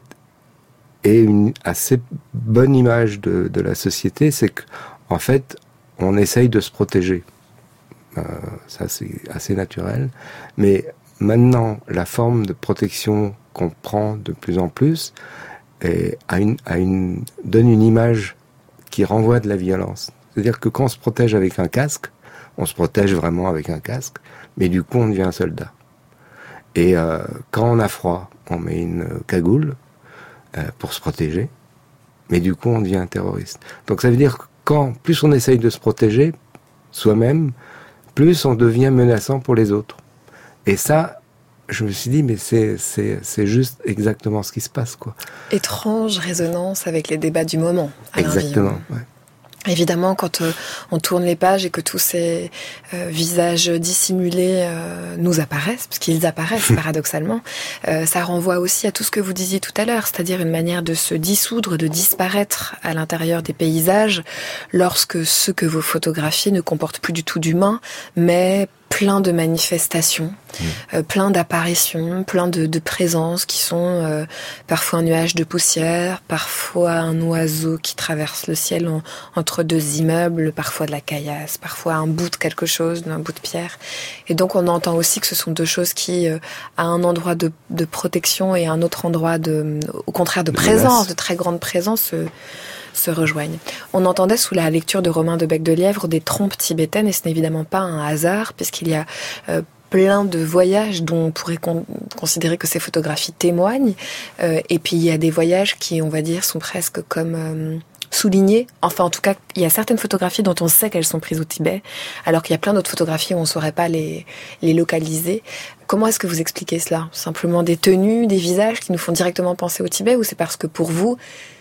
est une assez bonne image de, de la société, c'est que, en fait, on essaye de se protéger. Euh, ça, c'est assez naturel. Mais maintenant, la forme de protection qu'on prend de plus en plus est, a une, a une, donne une image qui renvoie de la violence. C'est-à-dire que quand on se protège avec un casque, on se protège vraiment avec un casque, mais du coup on devient un soldat. Et euh, quand on a froid, on met une cagoule euh, pour se protéger, mais du coup on devient un terroriste. Donc ça veut dire que quand plus on essaye de se protéger soi-même, plus on devient menaçant pour les autres. Et ça, je me suis dit, mais c'est, c'est, c'est juste exactement ce qui se passe, quoi. Étrange résonance avec les débats du moment. Exactement, ouais. Évidemment, quand euh, on tourne les pages et que tous ces euh, visages dissimulés euh, nous apparaissent, parce qu'ils apparaissent paradoxalement, euh, ça renvoie aussi à tout ce que vous disiez tout à l'heure, c'est-à-dire une manière de se dissoudre, de disparaître à l'intérieur des paysages, lorsque ce que vous photographiez ne comporte plus du tout d'humain, mais plein de manifestations, mmh. euh, plein d'apparitions, plein de, de présences qui sont euh, parfois un nuage de poussière, parfois un oiseau qui traverse le ciel en, entre deux immeubles, parfois de la caillasse, parfois un bout de quelque chose, un bout de pierre. Et donc on entend aussi que ce sont deux choses qui, euh, à un endroit de, de protection et à un autre endroit de, au contraire de présence, de très grande présence, euh, se rejoignent. On entendait sous la lecture de Romain de Bec-de-Lièvre des trompes tibétaines, et ce n'est évidemment pas un hasard, puisqu'il y a euh, plein de voyages dont on pourrait con- considérer que ces photographies témoignent, euh, et puis il y a des voyages qui, on va dire, sont presque comme... Euh, soulignées. Enfin, en tout cas, il y a certaines photographies dont on sait qu'elles sont prises au Tibet, alors qu'il y a plein d'autres photographies où on ne saurait pas les, les localiser. Comment est-ce que vous expliquez cela ? Simplement des tenues, des visages qui nous font directement penser au Tibet, ou c'est parce que pour vous,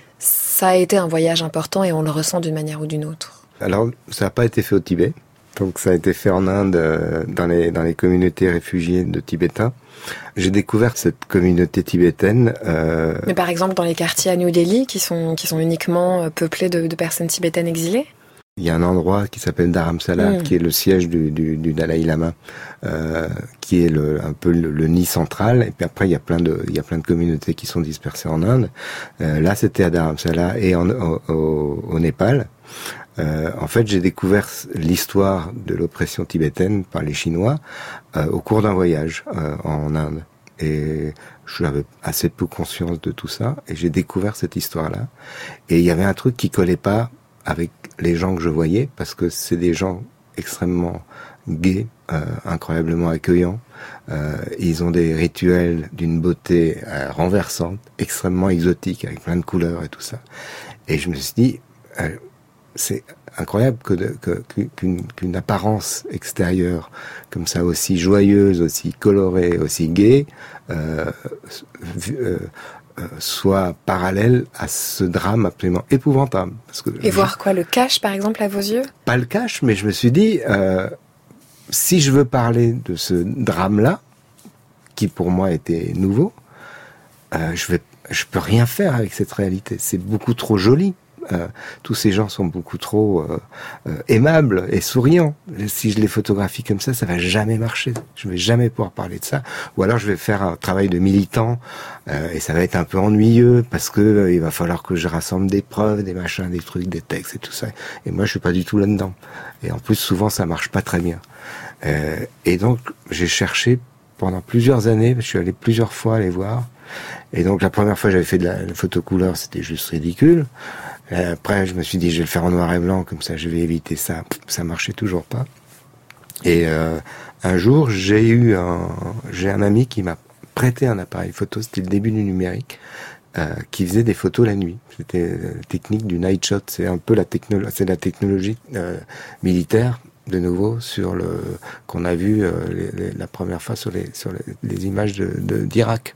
ça a été un voyage important et on le ressent d'une manière ou d'une autre ? Alors, ça n'a pas été fait au Tibet. Donc ça a été fait en Inde, euh, dans les dans les communautés réfugiées de Tibétains. J'ai découvert cette communauté tibétaine. Euh... Mais par exemple dans les quartiers à New Delhi, qui sont qui sont uniquement peuplés de, de personnes tibétaines exilées. Il y a un endroit qui s'appelle Dharamsala, mmh. qui est le siège du, du, du Dalai Lama, euh, qui est le, un peu le, le nid central. Et puis après, il y a plein de, il y a plein de communautés qui sont dispersées en Inde. Euh, là, c'était à Dharamsala et en, au, au, au Népal. Euh, en fait, j'ai découvert l'histoire de l'oppression tibétaine par les Chinois euh, au cours d'un voyage euh, en Inde. Et j'avais assez peu conscience de tout ça. Et j'ai découvert cette histoire-là. Et il y avait un truc qui collait pas avec les gens que je voyais, parce que c'est des gens extrêmement gays, euh, incroyablement accueillants. Euh, ils ont des rituels d'une beauté euh, renversante, extrêmement exotique, avec plein de couleurs et tout ça. Et je me suis dit... Euh, c'est incroyable que, de, que qu'une, qu'une apparence extérieure comme ça, aussi joyeuse, aussi colorée, aussi gaie, euh, euh, euh, soit parallèle à ce drame absolument épouvantable. Parce que Et je, voir quoi, le cache par exemple à vos yeux ? Pas le cache, mais je me suis dit, euh, si je veux parler de ce drame-là, qui pour moi était nouveau, euh, je vais, je peux rien faire avec cette réalité. C'est beaucoup trop joli. Euh, tous ces gens sont beaucoup trop euh, euh, aimables et souriants. Si je les photographie comme ça, ça va jamais marcher. Je vais jamais pouvoir parler de ça. Ou alors je vais faire un travail de militant euh, et ça va être un peu ennuyeux parce que euh, il va falloir que je rassemble des preuves, des machins, des trucs, des textes et tout ça. Et moi, je suis pas du tout là-dedans. Et en plus, souvent, ça marche pas très bien. Euh, et donc, j'ai cherché pendant plusieurs années. Je suis allé plusieurs fois les voir. Et donc, la première fois, j'avais fait de la, la photo couleur, c'était juste ridicule. Après, je me suis dit, je vais le faire en noir et blanc, comme ça, je vais éviter ça. Ça marchait toujours pas. Et euh, un jour, j'ai eu un, j'ai un ami qui m'a prêté un appareil photo. C'était le début du numérique, euh, qui faisait des photos la nuit. C'était la technique du night shot. C'est un peu la technologie, c'est la technologie euh, militaire, de nouveau, sur le qu'on a vu euh, les, les, la première fois sur les sur les, les images de, de d'Irak.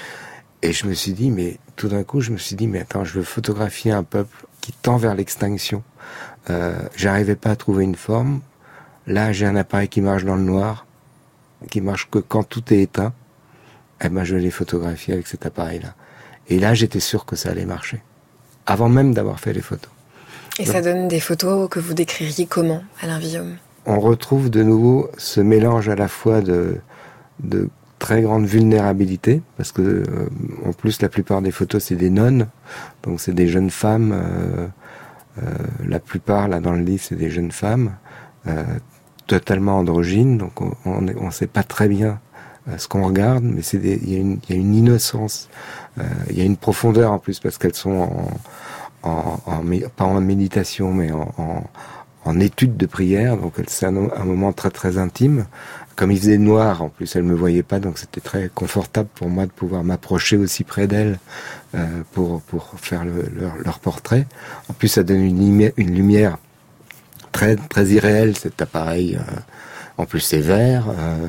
Et je me suis dit, mais tout d'un coup, je me suis dit, mais attends, je veux photographier un peuple qui tend vers l'extinction. Euh, j'arrivais pas à trouver une forme. Là, j'ai un appareil qui marche dans le noir, qui marche que quand tout est éteint. Eh ben, je vais les photographier avec cet appareil-là. Et là, j'étais sûr que ça allait marcher. Avant même d'avoir fait les photos. Et Donc, ça donne des photos que vous décririez comment, Alain Villaume ? On retrouve de nouveau ce mélange à la fois de, de très grande vulnérabilité, parce que euh, en plus la plupart des photos c'est des nonnes, donc c'est des jeunes femmes, euh, euh, la plupart là dans le livre c'est des jeunes femmes, euh, totalement androgynes, donc on on, on sait pas très bien euh, ce qu'on regarde, mais c'est des, il y a une il y a une innocence, euh, il y a une profondeur en plus parce qu'elles sont en, en, en pas en méditation mais en, en en étude de prière, donc c'est un, un moment très très intime. Comme il faisait noir, en plus elle me voyait pas, donc c'était très confortable pour moi de pouvoir m'approcher aussi près d'elle euh, pour pour faire le, leur, leur portrait. En plus, ça donne une lumière, une lumière très très irréelle, cet appareil. Euh, en plus, c'est vert euh,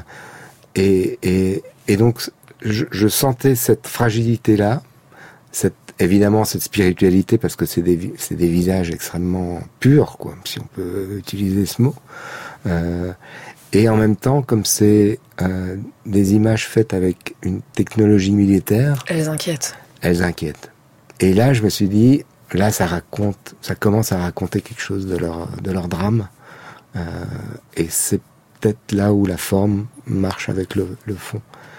et et et donc je, je sentais cette fragilité là, cette évidemment cette spiritualité, parce que c'est des c'est des visages extrêmement purs, quoi, si on peut utiliser ce mot. Euh, Et en même temps, comme c'est euh, des images faites avec une technologie militaire... Elles inquiètent. Elles inquiètent. Et là, je me suis dit, là, ça raconte, ça commence à raconter quelque chose de leur, de leur drame. Euh, et c'est peut-être là où la forme marche avec le, le fond.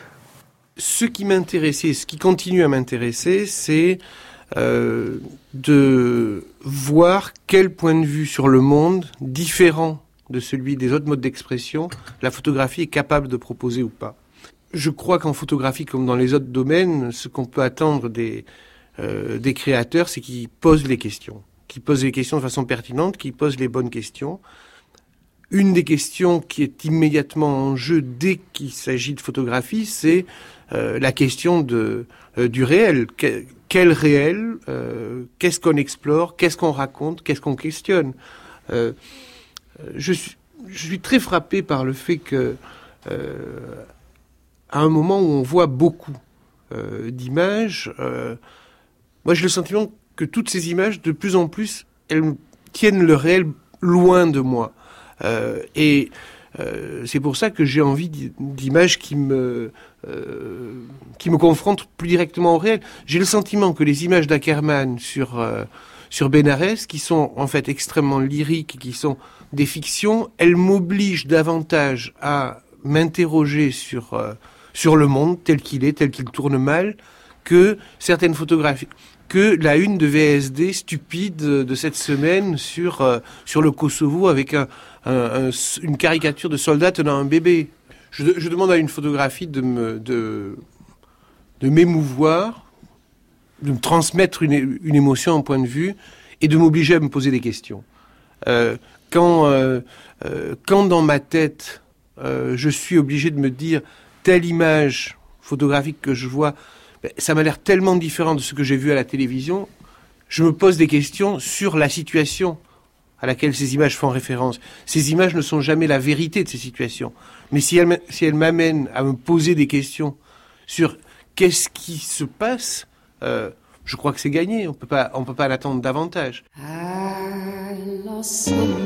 Ce qui m'intéressait, ce qui continue à m'intéresser, c'est euh, de voir quel point de vue sur le monde différent de celui des autres modes d'expression, la photographie est capable de proposer ou pas. Je crois qu'en photographie, comme dans les autres domaines, ce qu'on peut attendre des, euh, des créateurs, c'est qu'ils posent les questions, qu'ils posent les questions de façon pertinente, qu'ils posent les bonnes questions. Une des questions qui est immédiatement en jeu dès qu'il s'agit de photographie, c'est euh, la question de, euh, du réel. Que, quel réel, euh, qu'est-ce qu'on explore, qu'est-ce qu'on raconte, qu'est-ce qu'on questionne. Euh, je, suis, je suis très frappé par le fait que, euh, à un moment où on voit beaucoup euh, d'images, euh, moi j'ai le sentiment que toutes ces images, de plus en plus, elles tiennent le réel loin de moi. Euh, et euh, c'est pour ça que j'ai envie d'images qui me euh, qui me confrontent plus directement au réel. J'ai le sentiment que les images d'Ackerman sur euh, sur Bénarès, qui sont en fait extrêmement lyriques, qui sont des fictions, elles m'obligent davantage à m'interroger sur euh, sur le monde tel qu'il est, tel qu'il tourne mal, que certaines photographies, que la une de V S D stupide de cette semaine sur euh, sur le Kosovo avec un, un, un, une caricature de soldat tenant un bébé. Je, je demande à une photographie de me de de m'émouvoir, de me transmettre une, une émotion, un point de vue, et de m'obliger à me poser des questions. Euh, quand euh, euh, quand dans ma tête euh, je suis obligé de me dire telle image photographique que je vois, ça m'a l'air tellement différent de ce que j'ai vu à la télévision, je me pose des questions sur la situation à laquelle ces images font référence. Ces images ne sont jamais la vérité de ces situations. Mais si elles, si elles m'amènent à me poser des questions sur qu'est-ce qui se passe, euh, je crois que c'est gagné. On peut pas, on peut pas l'attendre davantage. I lost someone.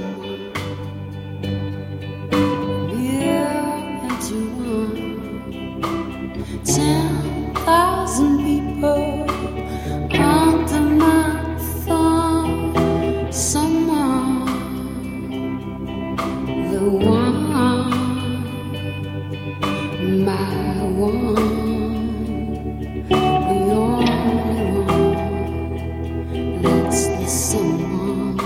Ten thousand people under my thumb. Someone, the one, my one, the only one. That's the someone,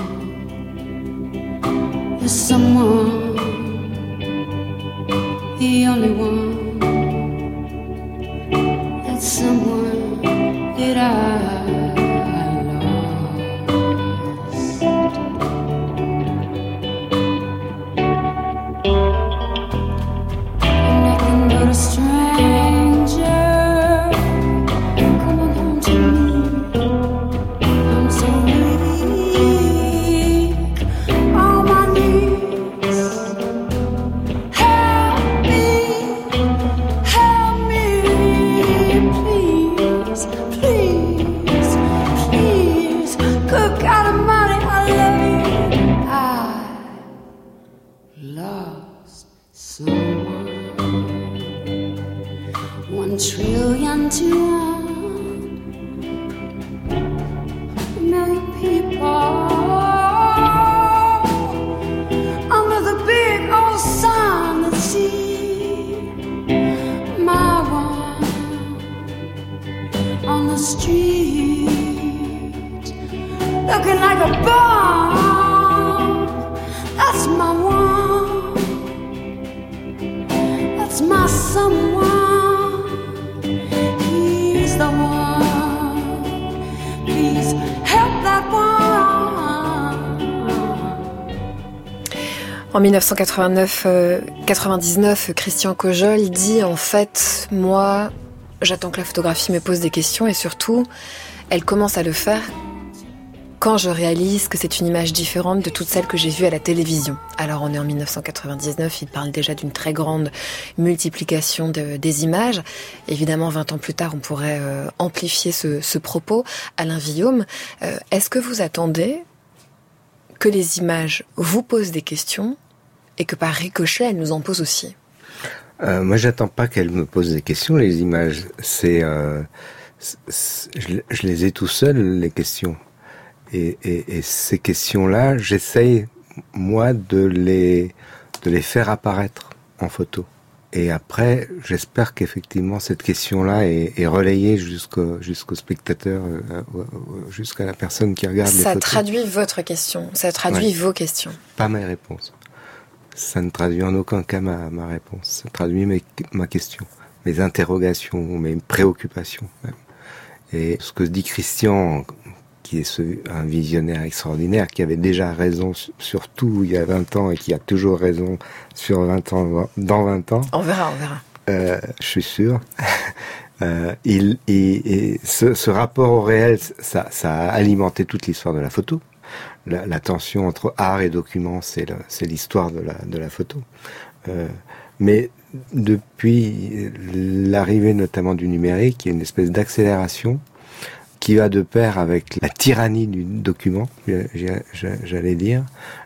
the someone, the only one. Someone that I lost. I'm nothing but a stranger. Come on home to me. I'm so weak on my knees. Help me, help me. Please, please, please, good God Almighty, I love you. I lost someone. One trillion to one, a million people under the big old sun that see my one on the street, looking like a bomb. That's my one, that's my someone. He's the one, please help that one. En dix-neuf cent quatre-vingt-neuf, euh, quatre-vingt-dix-neuf, Christian Kojol dit en fait, moi, j'attends que la photographie me pose des questions et surtout, elle commence à le faire quand je réalise que c'est une image différente de toutes celles que j'ai vues à la télévision. Alors on est en dix-neuf cent quatre-vingt-dix-neuf, il parle déjà d'une très grande multiplication de, des images. Évidemment, vingt ans plus tard, on pourrait euh, amplifier ce, ce propos. Alain Villaume, euh, est-ce que vous attendez que les images vous posent des questions et que par ricochet, elles nous en posent aussi ? Euh, moi, j'attends pas qu'elles me posent des questions. Les images, c'est, euh, c'est je, je les ai tout seul, les questions. Et, et, et ces questions-là, j'essaye moi de les de les faire apparaître en photo. Et après, j'espère qu'effectivement cette question-là est, est relayée jusqu'au jusqu'au spectateur, euh, jusqu'à la personne qui regarde les ça photos. Ça traduit votre question. Ça traduit ouais. vos questions. Pas mes réponses. Ça ne traduit en aucun cas ma, ma réponse. Ça traduit mes, ma question, mes interrogations, mes préoccupations même. Et ce que dit Christian, qui est ce, un visionnaire extraordinaire, qui avait déjà raison sur tout il y a vingt ans et qui a toujours raison sur vingt ans, dans vingt ans. On verra, on verra. Euh, je suis sûr. Euh, il, il, et ce, ce rapport au réel, ça, ça a alimenté toute l'histoire de la photo. La, la tension entre art et document, c'est, le, c'est l'histoire de la, de la photo. Euh, mais depuis l'arrivée notamment du numérique, il y a une espèce d'accélération qui va de pair avec la tyrannie du document, j'allais dire.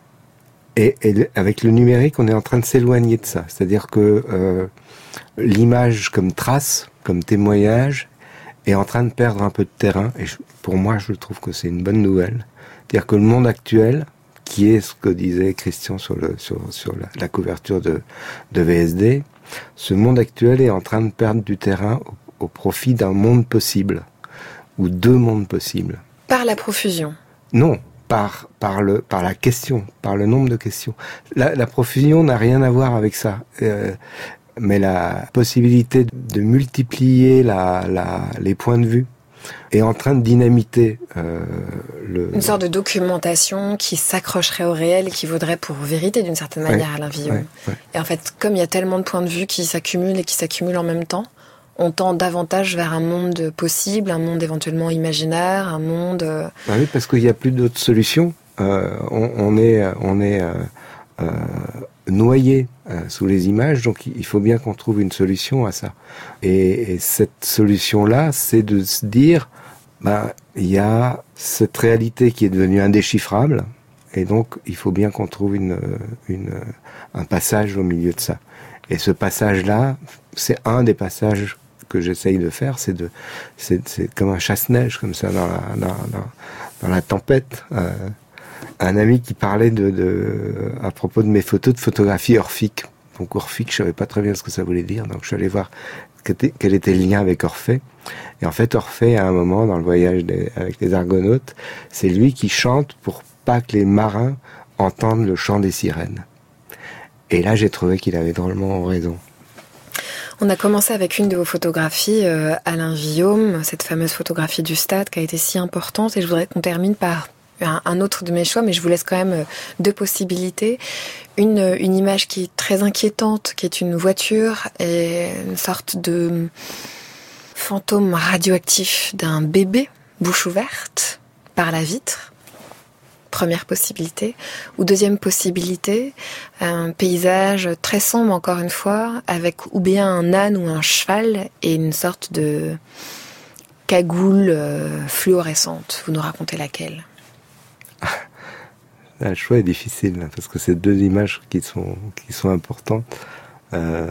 Et, et avec le numérique, on est en train de s'éloigner de ça. C'est-à-dire que euh, l'image comme trace, comme témoignage, est en train de perdre un peu de terrain. Et je, pour moi, je trouve que c'est une bonne nouvelle. C'est-à-dire que le monde actuel, qui est ce que disait Christian sur, le, sur, sur la, la couverture de, de V S D, ce monde actuel est en train de perdre du terrain au, au profit d'un monde possible, ou deux mondes possibles. Par la profusion? Non. Par, par, le, par la question, par le nombre de questions. La, la profusion n'a rien à voir avec ça. Euh, mais la possibilité de multiplier la, la, les points de vue est en train de dynamiter euh, le... Une sorte de documentation qui s'accrocherait au réel et qui vaudrait pour vérité d'une certaine manière, ouais, Alain Villaume. Ouais, ouais. Et en fait, comme il y a tellement de points de vue qui s'accumulent et qui s'accumulent en même temps, on tend davantage vers un monde possible, un monde éventuellement imaginaire, un monde... Euh... Ah oui, parce qu'il n'y a plus d'autres solutions. Euh, on, on est, on est euh, euh, noyé euh, sous les images, donc il faut bien qu'on trouve une solution à ça. Et, et cette solution-là, c'est de se dire, ben, il y a cette réalité qui est devenue indéchiffrable, et donc il faut bien qu'on trouve une, une, un passage au milieu de ça. Et ce passage-là, c'est un des passages que j'essaye de faire, c'est de, c'est, c'est comme un chasse-neige, comme ça, dans la, dans, dans, dans la tempête. Euh, un ami qui parlait de, de, à propos de mes photos, de photographie orphique. Donc orphique, je savais pas très bien ce que ça voulait dire, donc je suis allé voir quel était le lien avec Orphée. Et en fait, Orphée, à un moment, dans le voyage des, avec les Argonautes, c'est lui qui chante pour pas que les marins entendent le chant des sirènes. Et là, j'ai trouvé qu'il avait drôlement raison. On a commencé avec une de vos photographies, euh, Alain Villaume, cette fameuse photographie du stade qui a été si importante, et je voudrais qu'on termine par un, un autre de mes choix, mais je vous laisse quand même deux possibilités. Une, une image qui est très inquiétante, qui est une voiture et une sorte de fantôme radioactif d'un bébé, bouche ouverte, par la vitre. Première possibilité. Ou deuxième possibilité, un paysage très sombre encore une fois, avec ou bien un âne ou un cheval et une sorte de cagoule euh, fluorescente. Vous nous racontez laquelle? Le choix est difficile, hein, parce que c'est deux images qui sont, qui sont importantes. Euh,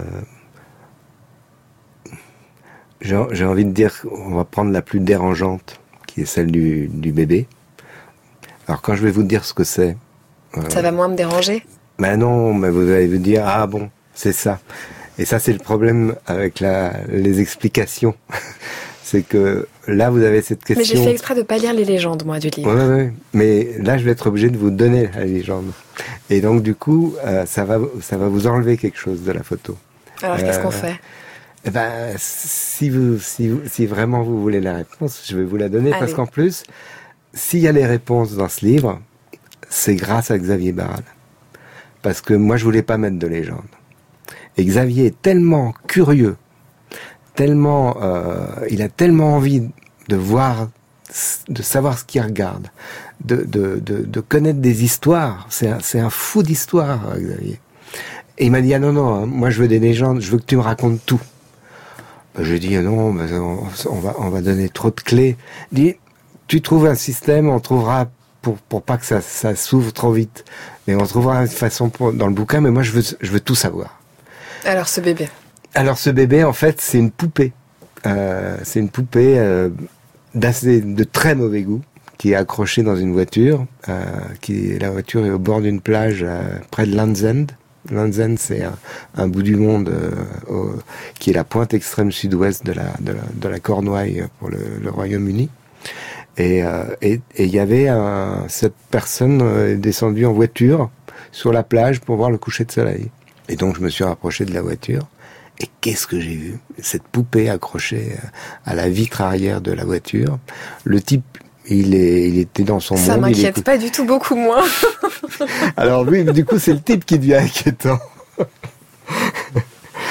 j'ai, j'ai envie de dire qu'on va prendre la plus dérangeante, qui est celle du, du bébé. Alors quand je vais vous dire ce que c'est... Euh, ça va moins me déranger? Ben non, mais vous allez vous dire, ah bon, c'est ça. Et ça, c'est le problème avec la, les explications. C'est que là, vous avez cette question... Mais j'ai fait exprès de ne pas lire les légendes, moi, du livre. Oui, oui, oui. Mais là, je vais être obligé de vous donner la légende. Et donc, du coup, euh, ça va, ça va vous enlever quelque chose de la photo. Alors, euh, qu'est-ce qu'on fait? Eh ben, si, vous, si, vous, si vraiment vous voulez la réponse, je vais vous la donner. Allez. Parce qu'en plus... S'il y a les réponses dans ce livre, c'est grâce à Xavier Barral. Parce que moi, je voulais pas mettre de légende. Et Xavier est tellement curieux, tellement, euh, il a tellement envie de voir, de savoir ce qu'il regarde, de, de, de, de connaître des histoires. C'est un, c'est un fou d'histoire, Xavier. Et il m'a dit, ah non, non, moi je veux des légendes, je veux que tu me racontes tout. Je lui ai dit, ah non, on va, on va donner trop de clés. Il dit, tu trouves un système, on trouvera pour pour pas que ça ça s'ouvre trop vite, mais on trouvera une façon pour, dans le bouquin. Mais moi, je veux je veux tout savoir. Alors ce bébé. Alors ce bébé, en fait, c'est une poupée. Euh, c'est une poupée euh, d'assez de très mauvais goût qui est accrochée dans une voiture. Euh, qui la voiture est au bord d'une plage euh, près de Land's End. Land's End, c'est un, un bout du monde euh, au, qui est la pointe extrême sud-ouest de la de la, de la Cornouaille pour le, le Royaume-Uni. Et euh, et il y avait un, cette personne euh, descendue en voiture sur la plage pour voir le coucher de soleil. Et donc je me suis rapproché de la voiture. Et qu'est-ce que j'ai vu? Cette poupée accrochée à la vitre arrière de la voiture. Le type, il est, il était dans son monde. Ça m'inquiète il est... pas du tout, beaucoup moins. Alors lui, du coup, c'est le type qui devient inquiétant.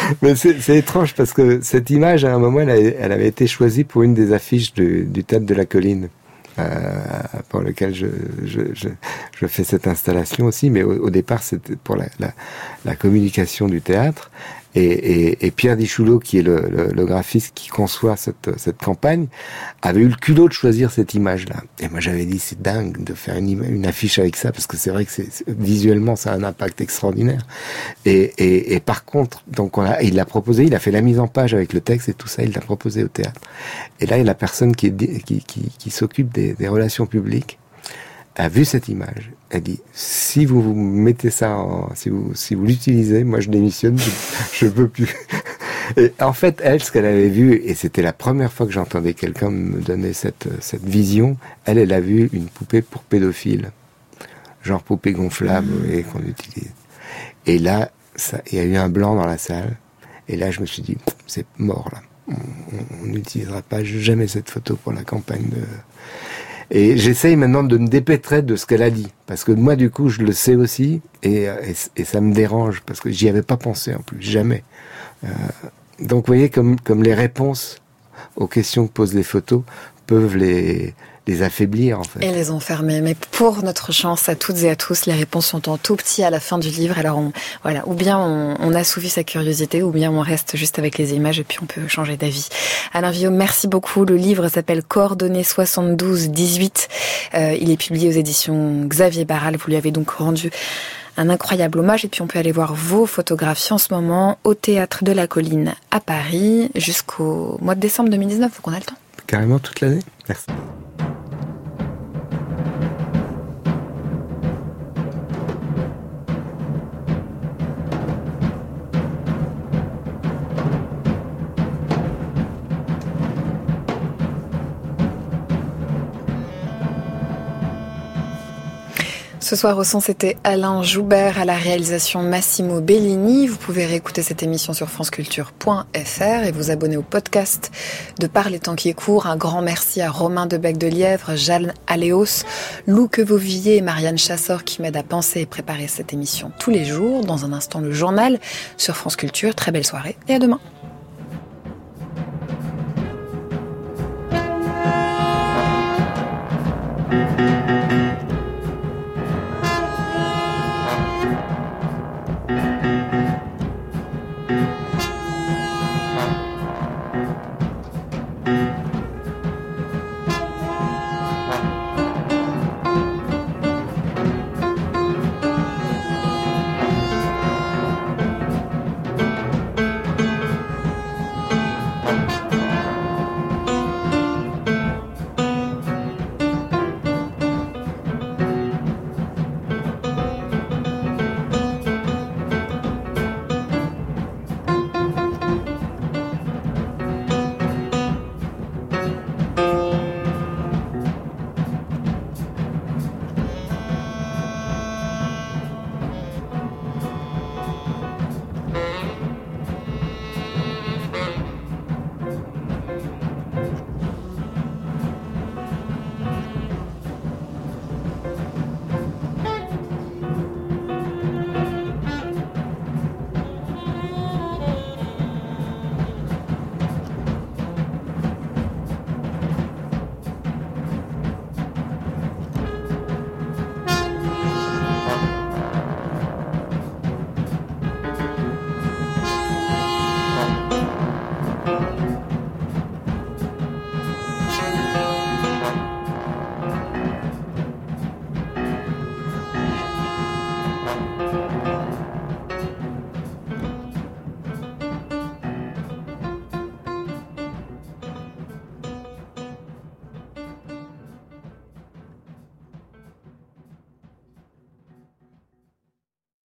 Mais c'est, c'est étrange parce que cette image, à un moment, elle, a, elle avait été choisie pour une des affiches du, du Théâtre de la Colline, euh, pour lequel je, je, je, je fais cette installation aussi. Mais au, au départ, c'était pour la, la, la communication du théâtre. Et, et, et Pierre Dichoulot, qui est le, le, le graphiste qui conçoit cette, cette campagne, avait eu le culot de choisir cette image-là. Et moi, j'avais dit, c'est dingue de faire une, ima- une affiche avec ça, parce que c'est vrai que c'est, c'est, visuellement, ça a un impact extraordinaire. Et, et, et par contre, donc on a, il l'a proposé, il a fait la mise en page avec le texte et tout ça, il l'a proposé au théâtre. Et là, il y a la personne qui, est, qui, qui, qui s'occupe des, des relations publiques, a vu cette image. Elle dit, si vous, vous mettez ça en, si vous, si vous l'utilisez, moi je démissionne, je, je peux plus. Et en fait, elle, ce qu'elle avait vu, et c'était la première fois que j'entendais quelqu'un me donner cette, cette vision, elle, elle a vu une poupée pour pédophiles. Genre poupée gonflable, vous voyez, qu'on utilise. Et là, ça, il y a eu un blanc dans la salle. Et là, je me suis dit, c'est mort, là. On n'utilisera pas jamais cette photo pour la campagne de... Et j'essaye maintenant de me dépêtrer de ce qu'elle a dit. Parce que moi, du coup, je le sais aussi. Et, et, et ça me dérange. Parce que j'y avais pas pensé, en plus. Jamais. Euh, donc, vous voyez, comme, comme les réponses aux questions que posent les photos peuvent les, les affaiblir, en fait. Et les enfermer. Mais pour notre chance, à toutes et à tous, les réponses sont en tout petit à la fin du livre. Alors, on, voilà, ou bien on, on assouvit sa curiosité, ou bien on reste juste avec les images et puis on peut changer d'avis. Alain Viaud, merci beaucoup. Le livre s'appelle Coordonnées soixante-douze dix-huit. Euh, il est publié aux éditions Xavier Barral. Vous lui avez donc rendu un incroyable hommage. Et puis on peut aller voir vos photographies en ce moment au Théâtre de la Colline à Paris jusqu'au mois de décembre deux mille dix-neuf. Donc on a le temps. Carrément toute l'année. Merci. Ce soir au son, c'était Alain Joubert, à la réalisation Massimo Bellini. Vous pouvez réécouter cette émission sur franceculture point f r et vous abonner au podcast de Par les temps qui est court. Un grand merci à Romain Debec-de-Lièvre, Jeanne Aléos, Lou Quevovillier et Marianne Chassor qui m'aident à penser et préparer cette émission tous les jours. Dans un instant, le journal sur France Culture. Très belle soirée et à demain.